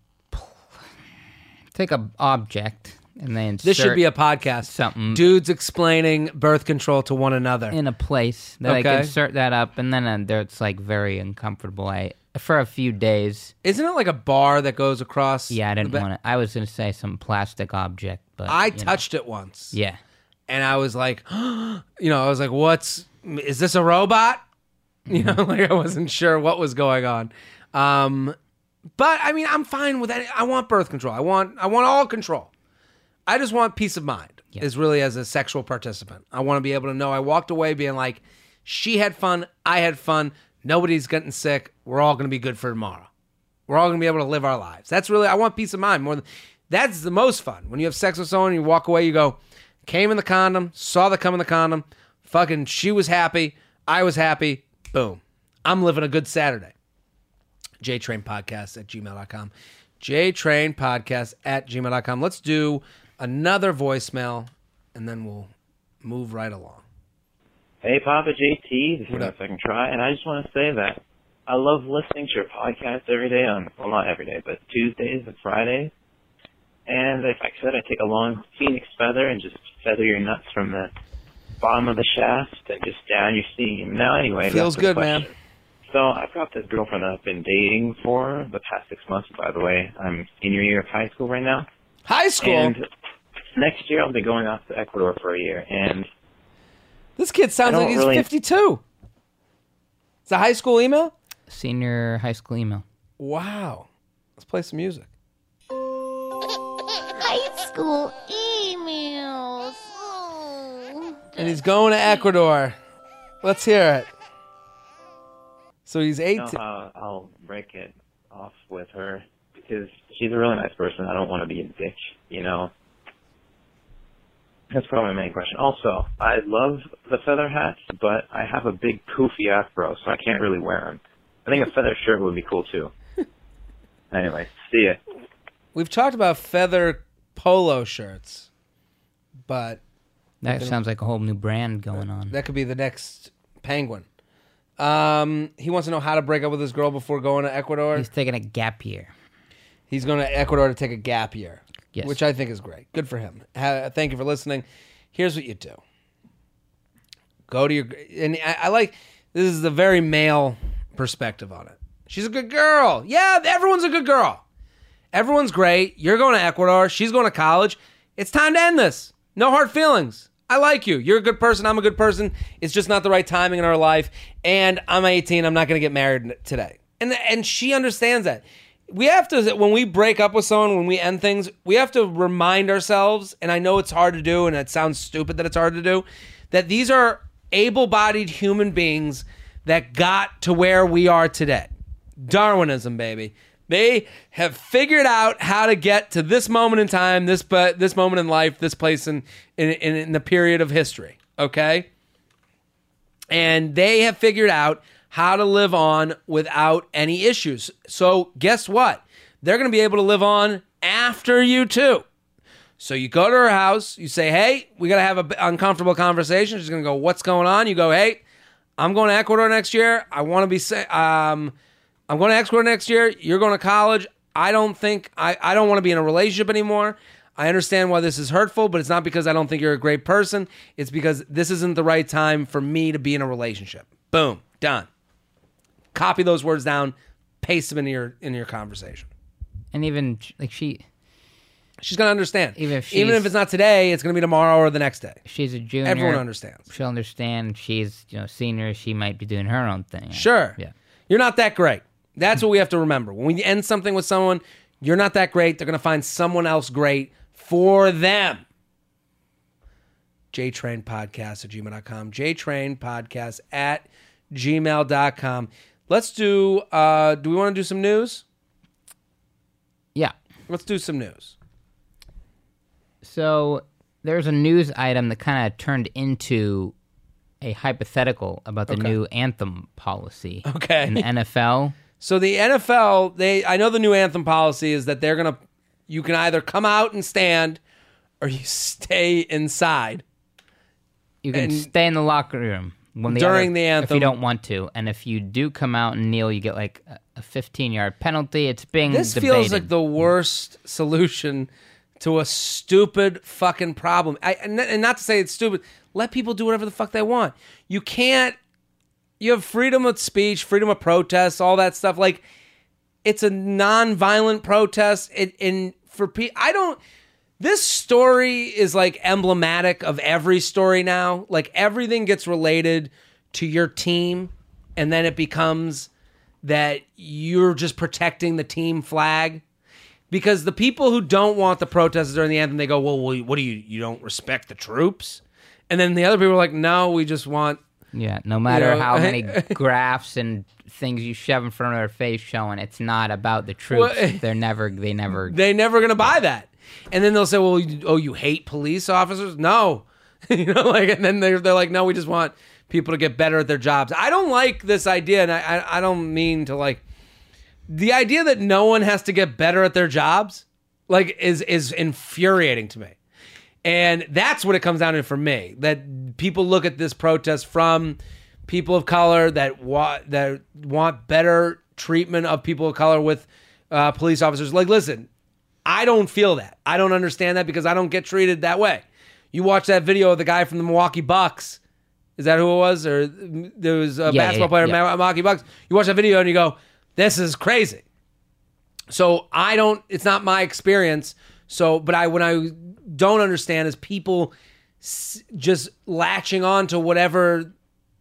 it's like a object, and they insert
This should be a podcast.
something
Dudes explaining birth control to one another.
in a place that I
Okay.
can insert that up, and then uh, there it's like very uncomfortable. I for a few days.
Isn't it like a bar that goes across?
Yeah, I didn't
the ba-
want to. I was going to say some plastic object, but
I
you know.
touched it once.
Yeah,
And I was like, you know, I was like, what's, is this a robot? You know, like I wasn't sure what was going on. Um, but I mean, I'm fine with that. I want birth control. I want, I want all control. I just want peace of mind
Yeah.
is really as a sexual participant. I want to be able to know I walked away being like, she had fun. I had fun. Nobody's getting sick. We're all going to be good for tomorrow. We're all going to be able to live our lives. That's really, I want peace of mind more than, that's the most fun. When you have sex with someone, you walk away, you go, came in the condom, saw the cum in the condom, fucking she was happy, I was happy, boom. I'm living a good Saturday. JTrain Podcast at gmail dot com. JTrain Podcast at gmail dot com. Let's do another voicemail, and then we'll move right along.
Hey, Papa J T, this is
What
my
up?
second try, and I just want to say that I love listening to your podcast every day on, well, not every day, but Tuesdays and Fridays. And like I said, I take a long phoenix feather and just feather your nuts from the bottom of the shaft and just down your seam. Now, anyway,
Feels
that's the
good, man.
question. So I've got this girlfriend that I've been dating for the past six months, by the way. I'm senior year of high school right now.
High school?
And next year I'll be going off to Ecuador for a year. And
This kid sounds
I
like
don't
he's
really-
fifty-two. It's a high school email?
senior high school email.
Wow. Let's play some music.
High school emails. Oh.
And he's going to Ecuador. Let's hear it. So he's
you know
eighteen.
how I'll break it off with her because she's a really nice person. I don't want to be a bitch, you know. That's probably my main question. Also, I love the feather hats, but I have a big poofy afro, so I can't really wear them. I think a feather shirt would be cool too. Anyway, see ya.
We've talked about feather polo shirts, but
That sounds like a whole new brand going on.
that could be the next Penguin. Um, he wants to know how to break up with his girl before going to Ecuador.
He's
He's,
taking a gap year.
going to Ecuador to take a gap year,
Yes.
which I think is great. Good for him. Ha- thank you for listening. Here's what you do. Go to your... And I, I like... This is the very male perspective on it. She's a good girl. Yeah, everyone's a good girl. Everyone's great. You're going to Ecuador. She's going to college. It's time to end this. No hard feelings. I like you. You're a good person. I'm a good person. It's just not the right timing in our life. And I'm eighteen. I'm not going to get married today. And and she understands that. We have to, when we break up with someone, when we end things, we have to remind ourselves, and I know it's hard to do, and it sounds stupid that it's hard to do, that these are able-bodied human beings that got to where we are today. Darwinism, baby. They have figured out how to get to this moment in time, this but this moment in life, this place in, in in in the period of history. Okay, and they have figured out how to live on without any issues. So guess what? They're going to be able to live on after you too. So you go to her house, you say, "Hey, we got to have an uncomfortable conversation." She's going to go, "What's going on?" You go, "Hey, I'm going to Ecuador next year. I want to be sa- um I'm going to Ecuador next year. You're going to college. I don't think, I, I don't want to be in a relationship anymore. I understand why this is hurtful, but it's not because I don't think you're a great person. It's because this isn't the right time for me to be in a relationship." Boom. Done. Copy those words down, paste them into your, into your conversation.
And even like she,
She's going to understand.
Even if
Even
she's-
if it's not today, it's going to be tomorrow or the next day.
she's a junior.
Everyone understands.
She'll understand. She's you know senior. She might be doing her own thing.
Sure.
Yeah.
You're not that great. That's what we have to remember. When we end something with someone, you're not that great. They're going to find someone else great for them. JTrainPodcast at gmail dot com. JTrainPodcast at gmail dot com. Let's do, uh, do we want to do some news?
Yeah.
Let's do some news.
So there's a news item that kind of turned into a hypothetical about the
Okay.
new anthem policy
Okay.
in the N F L.
So the N F L, they I know the new anthem policy is that they're going to, you can either come out and stand or you stay inside.
You can
And
stay in the locker room when the
during
other-
the
if
anthem-
you don't want to, and if you do come out and kneel, you get like a- a fifteen-yard penalty. It's being
This
debated.
feels like the worst solution to a stupid fucking problem. I, and and not to say it's stupid. Let people do whatever the fuck they want. You can't. You have freedom of speech, freedom of protest, all that stuff. Like, it's a non-violent protest. It in for pe- I don't. This story is like emblematic of every story now. Like, everything gets related to your team, and then it becomes that you're just protecting the team flag. Because the people who don't want the protesters during the anthem, they go, well, well, what do you, you don't respect the troops? And then the other people are like, no, we just want,
Yeah, no matter
You know,
how many graphs and things you shove in front of their face showing, it's not about the troops.
Well,
They're never, they never.
they never going to buy that. And then they'll say, well, you, oh, you hate police officers? No. you know, like, and then they're, they're like, no, we just want people to get better at their jobs. I don't like this idea, and I, I, I don't mean to like, the idea that no one has to get better at their jobs, like, is is infuriating to me. And that's what it comes down to for me, that people look at this protest from people of color that want that want better treatment of people of color with uh, police officers. Like, listen, I don't feel that. I don't understand that because I don't get treated that way. You watch that video of the guy from the Milwaukee Bucks. Is that who it was? Or there was a
Yeah,
basketball
yeah,
player in
yeah.
the Milwaukee Bucks. You watch that video and you go, this is crazy. So I don't, it's not my experience. So, but I, when I don't understand is people s- just latching on to whatever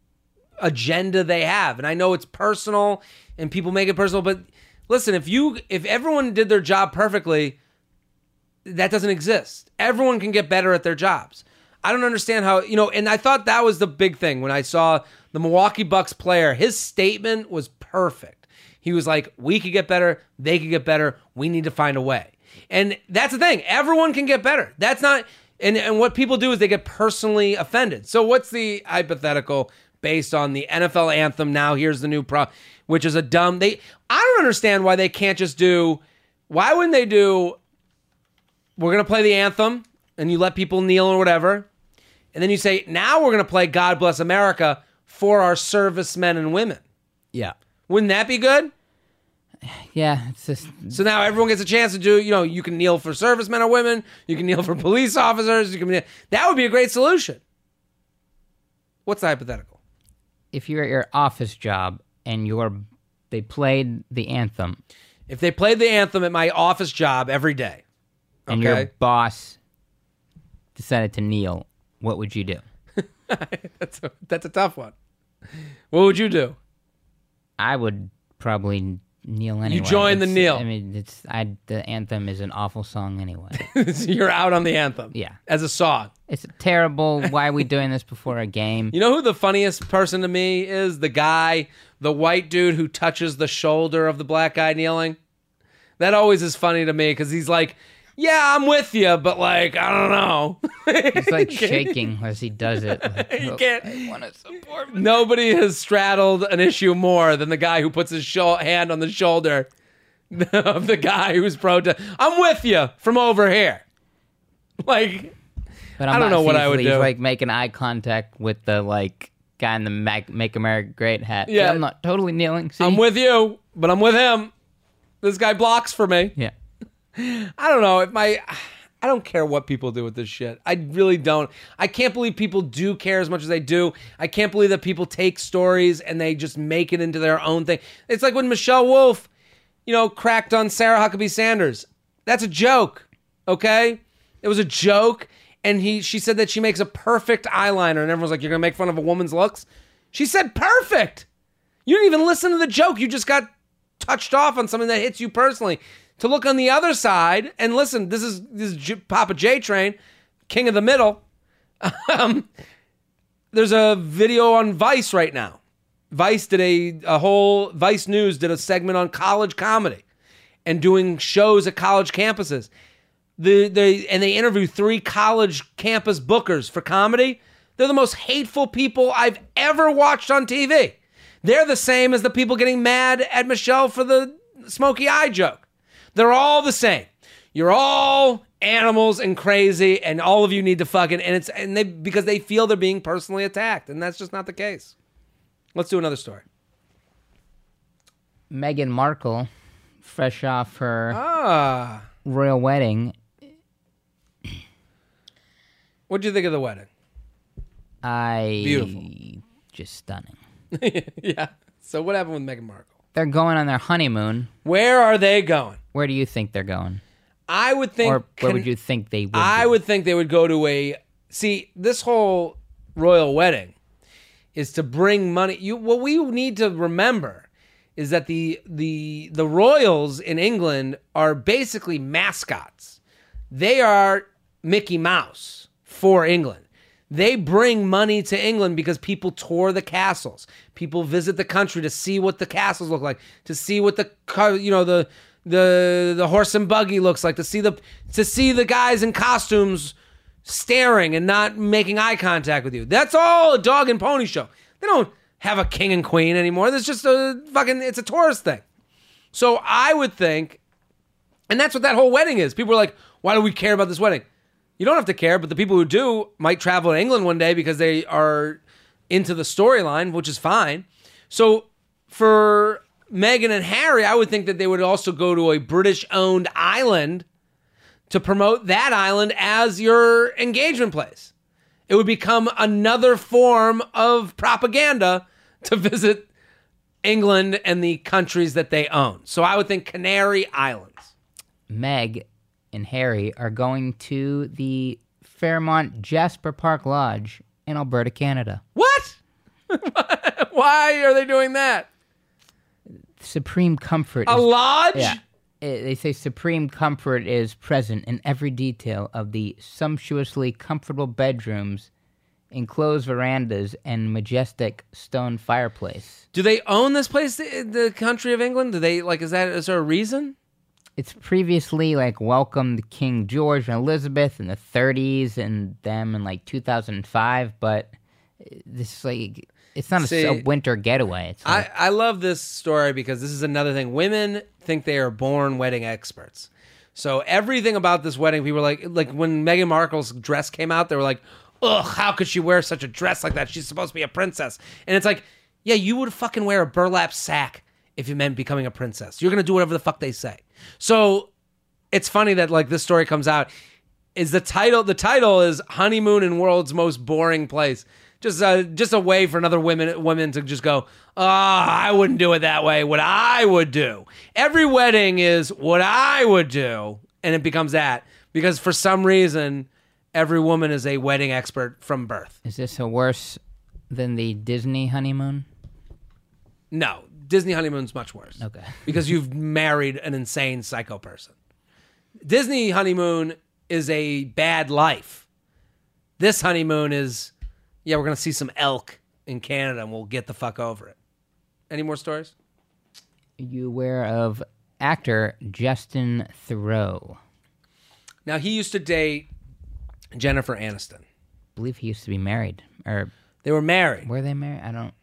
agenda they have. And I know it's personal and people make it personal, but listen, if you, if everyone did their job perfectly, that doesn't exist. Everyone can get better at their jobs. I don't understand how, you know, and I thought that was the big thing when I saw the Milwaukee Bucks player. His statement was perfect. He was like, we could get better. They could get better. We need to find a way. And that's the thing. Everyone can get better. That's not, and, and what people do is they get personally offended. So what's the hypothetical based on the N F L anthem? Now here's the new pro, which is a dumb, they, I don't understand why they can't just do, why wouldn't they do, we're going to play the anthem and you let people kneel or whatever. And then you say, now we're going to play God Bless America for our servicemen and women.
Yeah.
Wouldn't that be good?
Yeah, it's just.
So now everyone gets a chance to do, you know, you can kneel for servicemen or women. You can kneel for police officers. You can kneel. That would be a great solution. What's the hypothetical?
If you're at your office job and you're, they played the anthem
If they played the anthem at my office job every day,
and
okay,
your boss decided to kneel, what would you do?
that's a, that's a tough one. What would you do?
I would probably kneel anyway.
join the
It's-
kneel.
I mean, it's I. The anthem is an awful song anyway.
So you're out on the anthem.
Yeah.
As a song.
It's terrible. Why are we doing this before a game?
You know who the funniest person to me is? The guy, the white dude who touches the shoulder of the black guy kneeling. That always is funny to me because he's like, yeah, I'm with you, but like, I don't know.
He's like shaking as he does it. Like,
You
"Oh,
can't-
I want to support me."
Nobody has straddled an issue more than the guy who puts his sho- hand on the shoulder of the guy who's protesting. I'm with you from over here. Like,
But
I
I'm
don't
not
know what I
seriously,
would
he's
do.
like making eye contact with the like guy in the Make, Make America Great hat.
Yeah.
I'm not totally kneeling. See?
I'm with you, but I'm with him. This guy blocks for me.
Yeah.
I don't know if my, I don't care what people do with this shit. I really don't. I can't believe people do care as much as they do. I can't believe that people take stories and they just make it into their own thing. It's like when Michelle Wolf, you know, cracked on Sarah Huckabee Sanders. That's a joke, okay? It was a joke, and he she said that she makes a perfect eyeliner, and everyone's like, you're gonna make fun of a woman's looks? She said perfect. You didn't even listen to the joke. You just got touched off on something that hits you personally. To look on the other side and listen, this is this is J- Papa J Train, king of the middle. um, there's a video on Vice right now. Vice did a, a whole, Vice News did a segment on college comedy and doing shows at college campuses. The, they, and they interviewed three college campus bookers for comedy. They're the most hateful people I've ever watched on T V. They're the same as the people getting mad at Michelle for the smoky eye joke. They're all the same. You're all animals and crazy, and all of you need to fucking, and it's, and they, because they feel they're being personally attacked, and that's just not the case. Let's do another story.
Meghan Markle, fresh off her
Ah.
royal wedding.
What'd you think of the wedding?
I
Beautiful.
Just stunning.
Yeah. So what happened with Meghan Markle?
They're going on their honeymoon.
Where are they going?
Where do you think they're going?
I would think.
Or where
can-
would you think they would
I
be?
would think they would go to a. See, this whole royal wedding is to bring money. You what we need to remember is that the the the royals in England are basically mascots. They are Mickey Mouse for England. They bring money to England because people tour the castles. People visit the country to see what the castles look like, to see what the car- you know the the the horse and buggy looks like, to see the to see the guys in costumes staring and not making eye contact with you. That's all a dog and pony show. They don't have a king and queen anymore. There's just a fucking it's a tourist thing. So I would think, and that's what that whole wedding is. People are like, why do we care about this wedding? You don't have to care, but the people who do might travel to England one day because they are into the storyline, which is fine. So for Meghan and Harry, I would think that they would also go to a British-owned island to promote that island as your engagement place. It would become another form of propaganda to visit England and the countries that they own. So I would think Canary Islands.
Meg and Harry are going to the Fairmont Jasper Park Lodge in Alberta, Canada.
What? Why are they doing that?
Supreme comfort.
A
is-
lodge?
Yeah. Eh, They say supreme comfort is present in every detail of the sumptuously comfortable bedrooms, enclosed verandas, and majestic stone fireplace.
Do they own this place, the, the country of England? Do they, like, is that, is there a reason?
It's previously like welcomed King George and Elizabeth in the thirties and them in like two thousand five, but this is like it's not a,
See,
a winter getaway. It's like,
I, I love this story because this is another thing. Women think they are born wedding experts. So everything about this wedding, people were like, like when Meghan Markle's dress came out, they were like, ugh, how could she wear such a dress like that? She's supposed to be a princess. And it's like, yeah, you would fucking wear a burlap sack if you meant becoming a princess. You're going to do whatever the fuck they say. So it's funny that like this story comes out. Is the title, the title is Honeymoon in World's Most Boring Place. Just uh, just a way for another women women to just go, ah, I wouldn't do it that way. What I would do. Every wedding is what I would do. And it becomes that. Because for some reason, every woman is a wedding expert from birth.
is this a worse than the Disney honeymoon?
No, Disney honeymoon's much worse.
Okay.
Because you've married an insane psycho person. Disney honeymoon is a bad life. This honeymoon is, yeah, we're going to see some elk in Canada and we'll get the fuck over it. Any more stories?
Are you aware of actor Justin Theroux?
Now, he used to date Jennifer Aniston.
I believe he used to be married. Or
They were married.
were they married? I don't...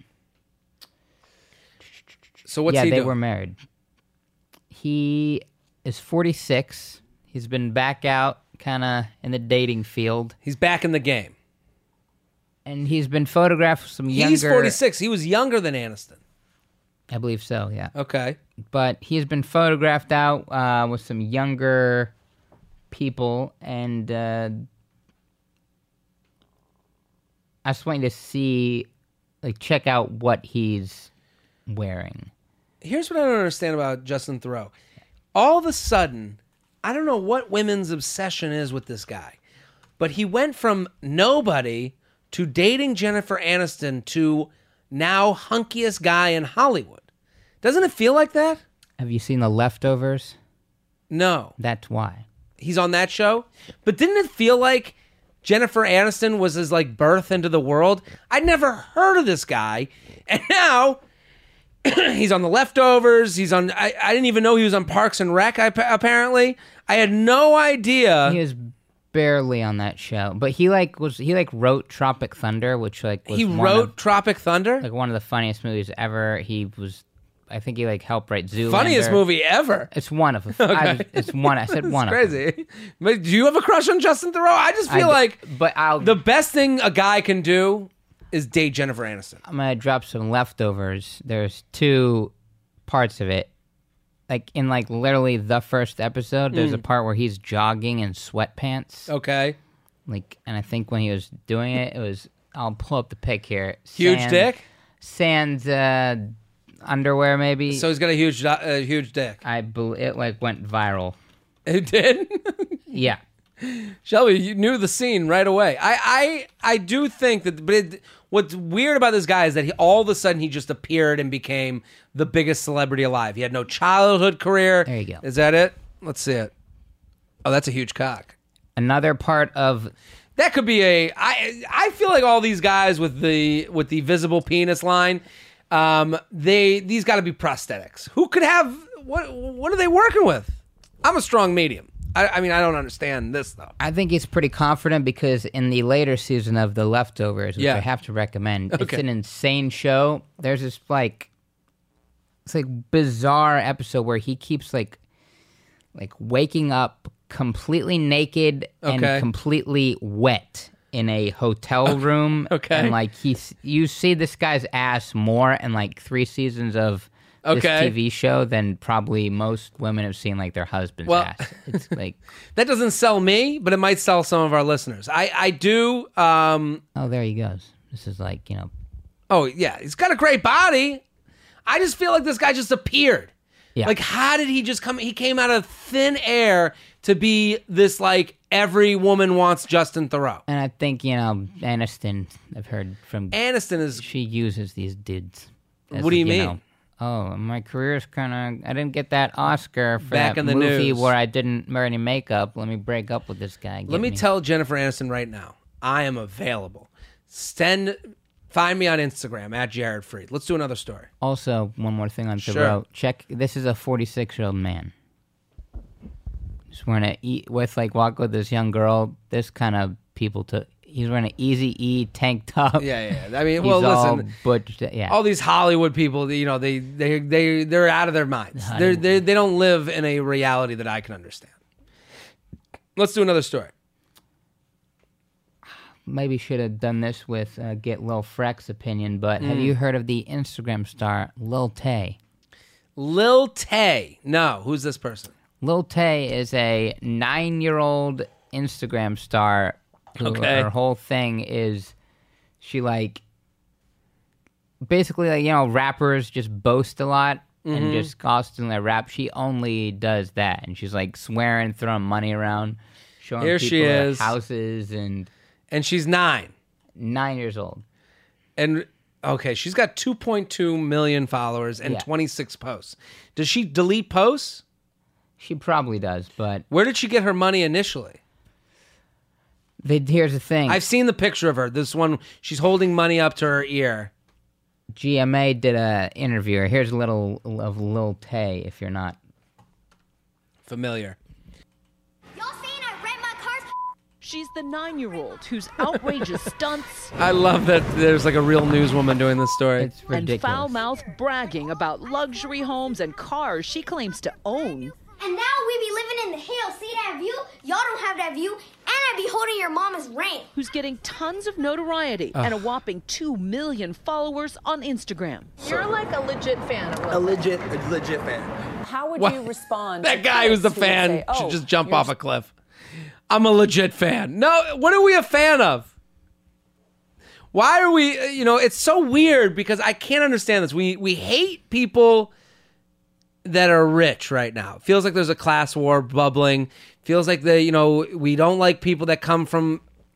So what's
yeah,
he
they
doing?
were married. He is forty-six. He's been back out kind of in the dating field.
He's back in the game.
And he's been photographed with some younger...
He's forty-six. He was younger than Aniston.
I believe so, yeah.
Okay.
But he has been photographed out uh, with some younger people, and uh, I just want you to see, like, check out what he's wearing.
Here's what I don't understand about Justin Theroux. All of a sudden, I don't know what women's obsession is with this guy, but he went from nobody to dating Jennifer Aniston to now hunkiest guy in Hollywood. Doesn't it feel like that?
Have you seen The Leftovers?
No.
That's why.
He's on that show? But didn't it feel like Jennifer Aniston was his like birth into the world? I'd never heard of this guy. And now he's on The Leftovers. He's on, I, I didn't even know he was on Parks and Rec, I, apparently. I had no idea.
He was barely on that show, but he like was he like wrote Tropic Thunder, which like was
He
one
wrote
of,
Tropic Thunder?
like one of the funniest movies ever. He was, I think he like helped write Zoolander.
Funniest movie ever.
It's one of them. I was, it's one. I said one.
It's
of them.
crazy. But do you have a crush on Justin Theroux? I just feel
I d-
like
but I'll
the best thing a guy can do is date Jennifer Aniston.
I'm gonna drop some leftovers. There's two parts of it. Like in like literally the first episode, there's a part where he's jogging in sweatpants.
Okay.
Like, and I think when he was doing it, it was. I'll pull up the pic here.
Huge
Sans-
dick?
Sans uh, underwear, maybe.
So he's got a huge, uh, huge dick.
I bel it like went viral.
It did?
Yeah.
Shelby, you knew the scene right away. I, I, I do think that, but it, what's weird about this guy is that he all of a sudden he just appeared and became the biggest celebrity alive. He had no childhood career.
There you go.
Is that it? Let's see it. Oh, that's a huge cock.
Another part of
That could be a. I, I feel like all these guys with the with the visible penis line, um, they these got to be prosthetics. Who could have what? What are they working with? I'm a strong medium. I, I mean, I don't understand this though.
I think he's pretty confident because in the later season of The Leftovers, which
Yeah.
I have to recommend, it's
Okay.
an insane show. There's this like, it's like bizarre episode where he keeps like, like waking up completely naked and
Okay.
completely wet in a hotel room.
Okay.
And like he's, you see this guy's ass more in like three seasons of this
Okay.
T V show than probably most women have seen like their husband's
Well-
ass. It's like,
That doesn't sell me, but it might sell some of our listeners. I I do. Um,
oh, there he goes. This is like, you know,
oh yeah, he's got a great body. I just feel like this guy just appeared.
Yeah.
Like, how did he just come? He came out of thin air to be this, like, every woman wants Justin Theroux.
and I think, you know, Aniston, I've heard from,
Aniston is.
she uses these dudes. as,
What do you
like,
mean?
know, oh, my career's kind of, I didn't get that Oscar for
Back
that
in the
movie
news.
where I didn't wear any makeup. Let me break up with this guy.
Let
Get
me tell Jennifer Aniston right now, I am available. Send, find me on Instagram at Jared Freed. Let's do another story.
Also, one more thing on
Sure.
Theroux. Check, this is a forty-six-year-old man. Just wearing a, e- with like, walk with this young girl. This kind of people to, he's wearing an Easy E tank top.
Yeah, yeah. yeah. I mean,
He's
well,
all
listen.
butched, yeah.
All these Hollywood people, you know, they they they they're out of their minds. They're, they they don't live in a reality that I can understand. Let's do another story.
Maybe should have done this with uh, get Lil Freck's opinion, but
Mm.
have you heard of the Instagram star Lil Tay?
Lil Tay. No, who's this person?
Lil Tay is a nine-year-old Instagram star who
Okay.
her whole thing is she like basically like, you know, rappers just boast a lot
Mm-hmm.
and just constantly rap. She only does that, and she's like swearing, throwing money around, showing
Here
people
she
their
is.
houses, and
And she's nine.
nine years old.
And okay, she's got two point two million followers and
Yeah.
twenty-six posts. Does she delete posts?
She probably does, but
Where did she get her money initially?
they, here's the thing.
I've seen the picture of her. This one, she's holding money up to her ear.
G M A did a interview. Here's a little of Lil Tay, if you're not.
Familiar.
Y'all saying I rent my cars?
She's the nine-year-old whose outrageous stunts
I love that there's like a real newswoman doing this story.
It's
and
ridiculous.
foul-mouthed bragging about luxury homes and cars she claims to own.
And now we be living in the hills. See that view? Y'all don't have that view. And I be holding your mama's ring.
Who's getting tons of notoriety and a whopping two million followers on Instagram.
You're like a legit fan of
A
Lil.
legit, a legit fan.
How would
What?
you respond?
That
to
guy who's
kids
the
who would
fan
say,
should
"Oh,
just jump
you're
off a cliff. I'm a legit fan. No, what are we a fan of? Why are we, uh, you know, it's so weird because I can't understand this. We we hate people that are rich right now. It feels like there's a class war bubbling. Feels like the, you know, we don't like people that come from,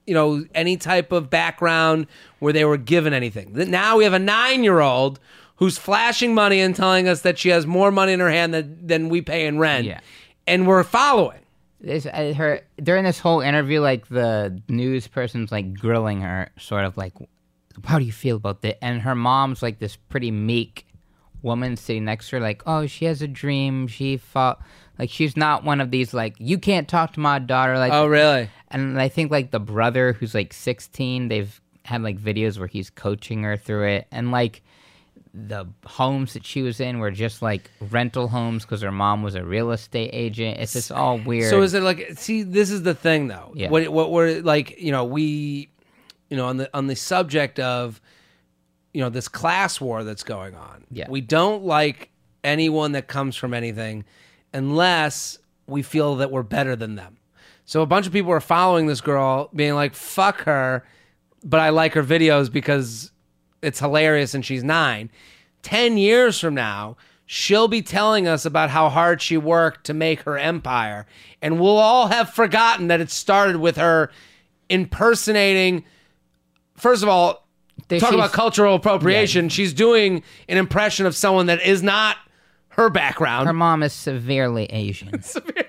you know, any type of background where they were given anything. Now we have a nine-year-old who's flashing money and telling us that she has more money in her hand than, than we pay in rent.
Yeah.
And we're following.
This, uh, her during this whole interview, like the news person's like grilling her, sort of like, how do you feel about that? And her mom's like this pretty meek woman sitting next to her, like, oh, she has a dream. She fought, like, she's not one of these, like, you can't talk to my daughter. Like,
oh, really?
And I think like the brother who's like sixteen, they've had like videos where he's coaching her through it, and like the homes that she was in were just like rental homes because her mom was a real estate agent. It's just all weird.
So is it like? See, this is the thing, though.
Yeah.
What what we're like, you know, we, you know, on the on the subject of, you know, this class war that's going on.
Yeah.
We don't like anyone that comes from anything unless we feel that we're better than them. So a bunch of people are following this girl, being like, "Fuck her," but I like her videos because it's hilarious and she's nine. Ten years from now, she'll be telling us about how hard she worked to make her empire. And we'll all have forgotten that it started with her impersonating. First of all,
That
talk
she's-
about cultural appropriation. She's doing an impression of someone that is not her background.
Her mom is severely Asian.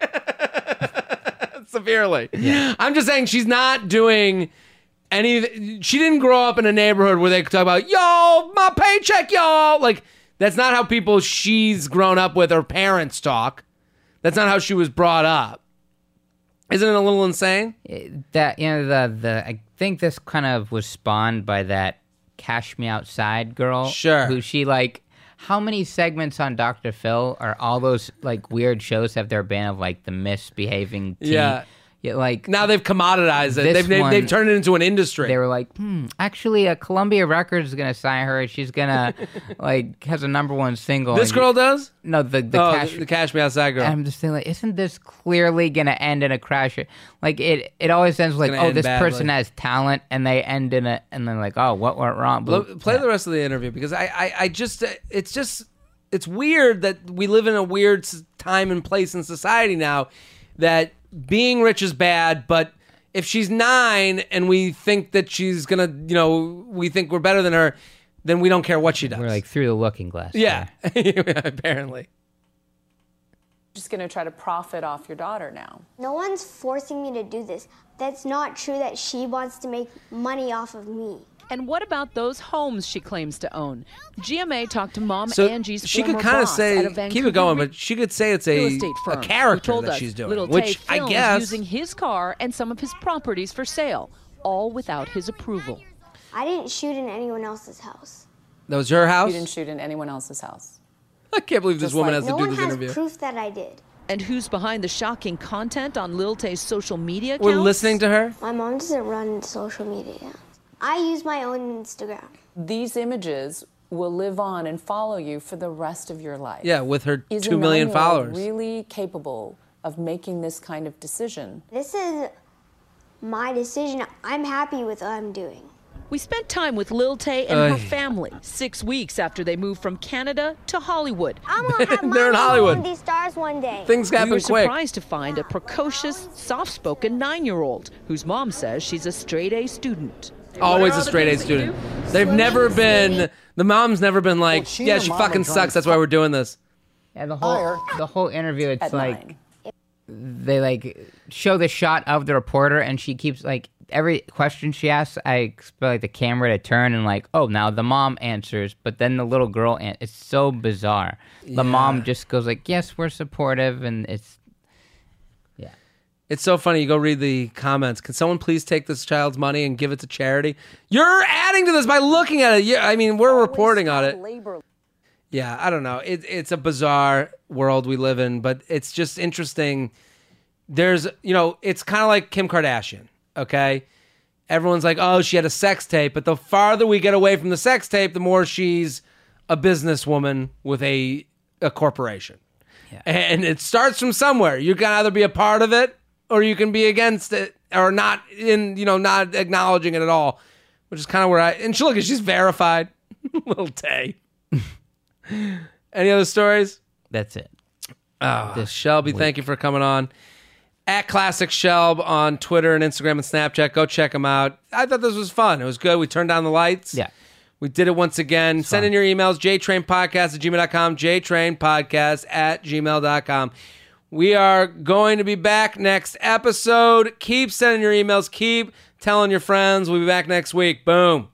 Severely. I'm just saying she's not doing any. She didn't grow up in a neighborhood where they talk about, yo, my paycheck, y'all. Like, that's not how people she's grown up with, her parents talk. That's not how she was brought up. Isn't it a little insane?
That, you know, the the I think this kind of was spawned by that Cash Me Outside girl.
Sure.
Who she like. How many segments on Doctor Phil are all those like weird shows have there been of like the misbehaving teen?
Yeah.
Yeah, like
Now they've commoditized it.
This
They've, they've,
one-
they've turned it into an industry.
they were like, hmm, actually, uh, Columbia Records is gonna sign her. She's gonna like has a number one single.
This
and-
girl does?
No, the the
oh,
Cash.
the, the Cash Me Outside girl.
And I'm just thinking, like, isn't this clearly gonna end in a crash? Like it, it always ends like,
gonna
oh,
end
this
badly.
person has talent, and they end in a, and then like, oh, what went wrong?
Lo-
But-
Play the rest of the interview because I, I, I just, it's just, it's weird that we live in a weird s- time and place in society now that being rich is bad, but if she's nine and we think that she's gonna, you know, we think we're better than her, then we don't care what she does.
We're like through the looking glass.
yeah, apparently.
Just going to try to profit off your daughter now.
No one's forcing me to do this. That's not true that she wants to make money off of me.
And what about those homes she claims to own? G M A talked to Mom
So
Angie's
she
former
could kind of
boss
say,
at a
keep
Vancouver
it going,
re-
but she could say it's
real
a,
estate
a
firm
character
who told
that
us
she's doing,
Little
which
Tay
I
films
guess.
using his car and some of his properties for sale, all without his approval.
I didn't shoot in anyone else's house.
That was her house?
You didn't shoot in anyone else's house.
I can't believe this
Just
woman
like-
has
No
to do
one
this
has
interview.
proof that I did.
And who's behind the shocking content on Lil Tay's social media accounts?
We're listening to her?
My mom doesn't run social media. I use my own Instagram.
These images will live on and follow you for the rest of your life.
Yeah, with her
Is
two
a
million
nine-year-old
followers.
really capable of making this kind of decision?
This is my decision. I'm happy with what I'm doing.
We spent time with Lil Tay and
Ay.
her family six weeks after they moved from Canada to Hollywood.
I'm gonna have my
They're in
own
Hollywood.
one of these stars one day.
Things
We
happen
were
quick.
surprised to find a precocious, soft-spoken nine-year-old whose mom says she's a straight-A student.
Always a straight A student. They've never been, the mom's never been like,
she
yeah,
and
she
mom
fucking
are trying
sucks,
to
that's why we're doing this.
Yeah, the whole the whole interview, it's
At
like
nine.
they like show the shot of the reporter, and she keeps like every question she asks, I expect like the camera to turn and like, oh, now the mom answers, but then the little girl, an- it's so bizarre. The mom just goes like, yes, we're supportive, and it's yeah.
It's so funny. You go read the comments. Can someone please take this child's money and give it to charity? You're adding to this by looking at it. Yeah, I mean, we're reporting on it.
Labor.
Yeah, I don't know. It, it's a bizarre world we live in, but it's just interesting. There's, you know, it's kind of like Kim Kardashian, okay? Everyone's like, oh, she had a sex tape, but the farther we get away from the sex tape, the more she's a businesswoman with a, a corporation.
Yeah.
And it starts from somewhere. You can either be a part of it or you can be against it or not in, you know, not acknowledging it at all, which is kind of where I, and she, look, she's verified. Little Tay. Any other stories?
That's it.
Oh,
This
Shelby,
week.
thank you for coming on. At Classic Shelb on Twitter and Instagram and Snapchat. Go check them out. I thought this was fun. It was good. We turned down the lights.
Yeah.
We did it once again.
It's
Send
fun.
in your emails, jtrainpodcast at gmail dot com, jtrainpodcast at gmail dot com. We are going to be back next episode. Keep sending your emails. Keep telling your friends. We'll be back next week. Boom.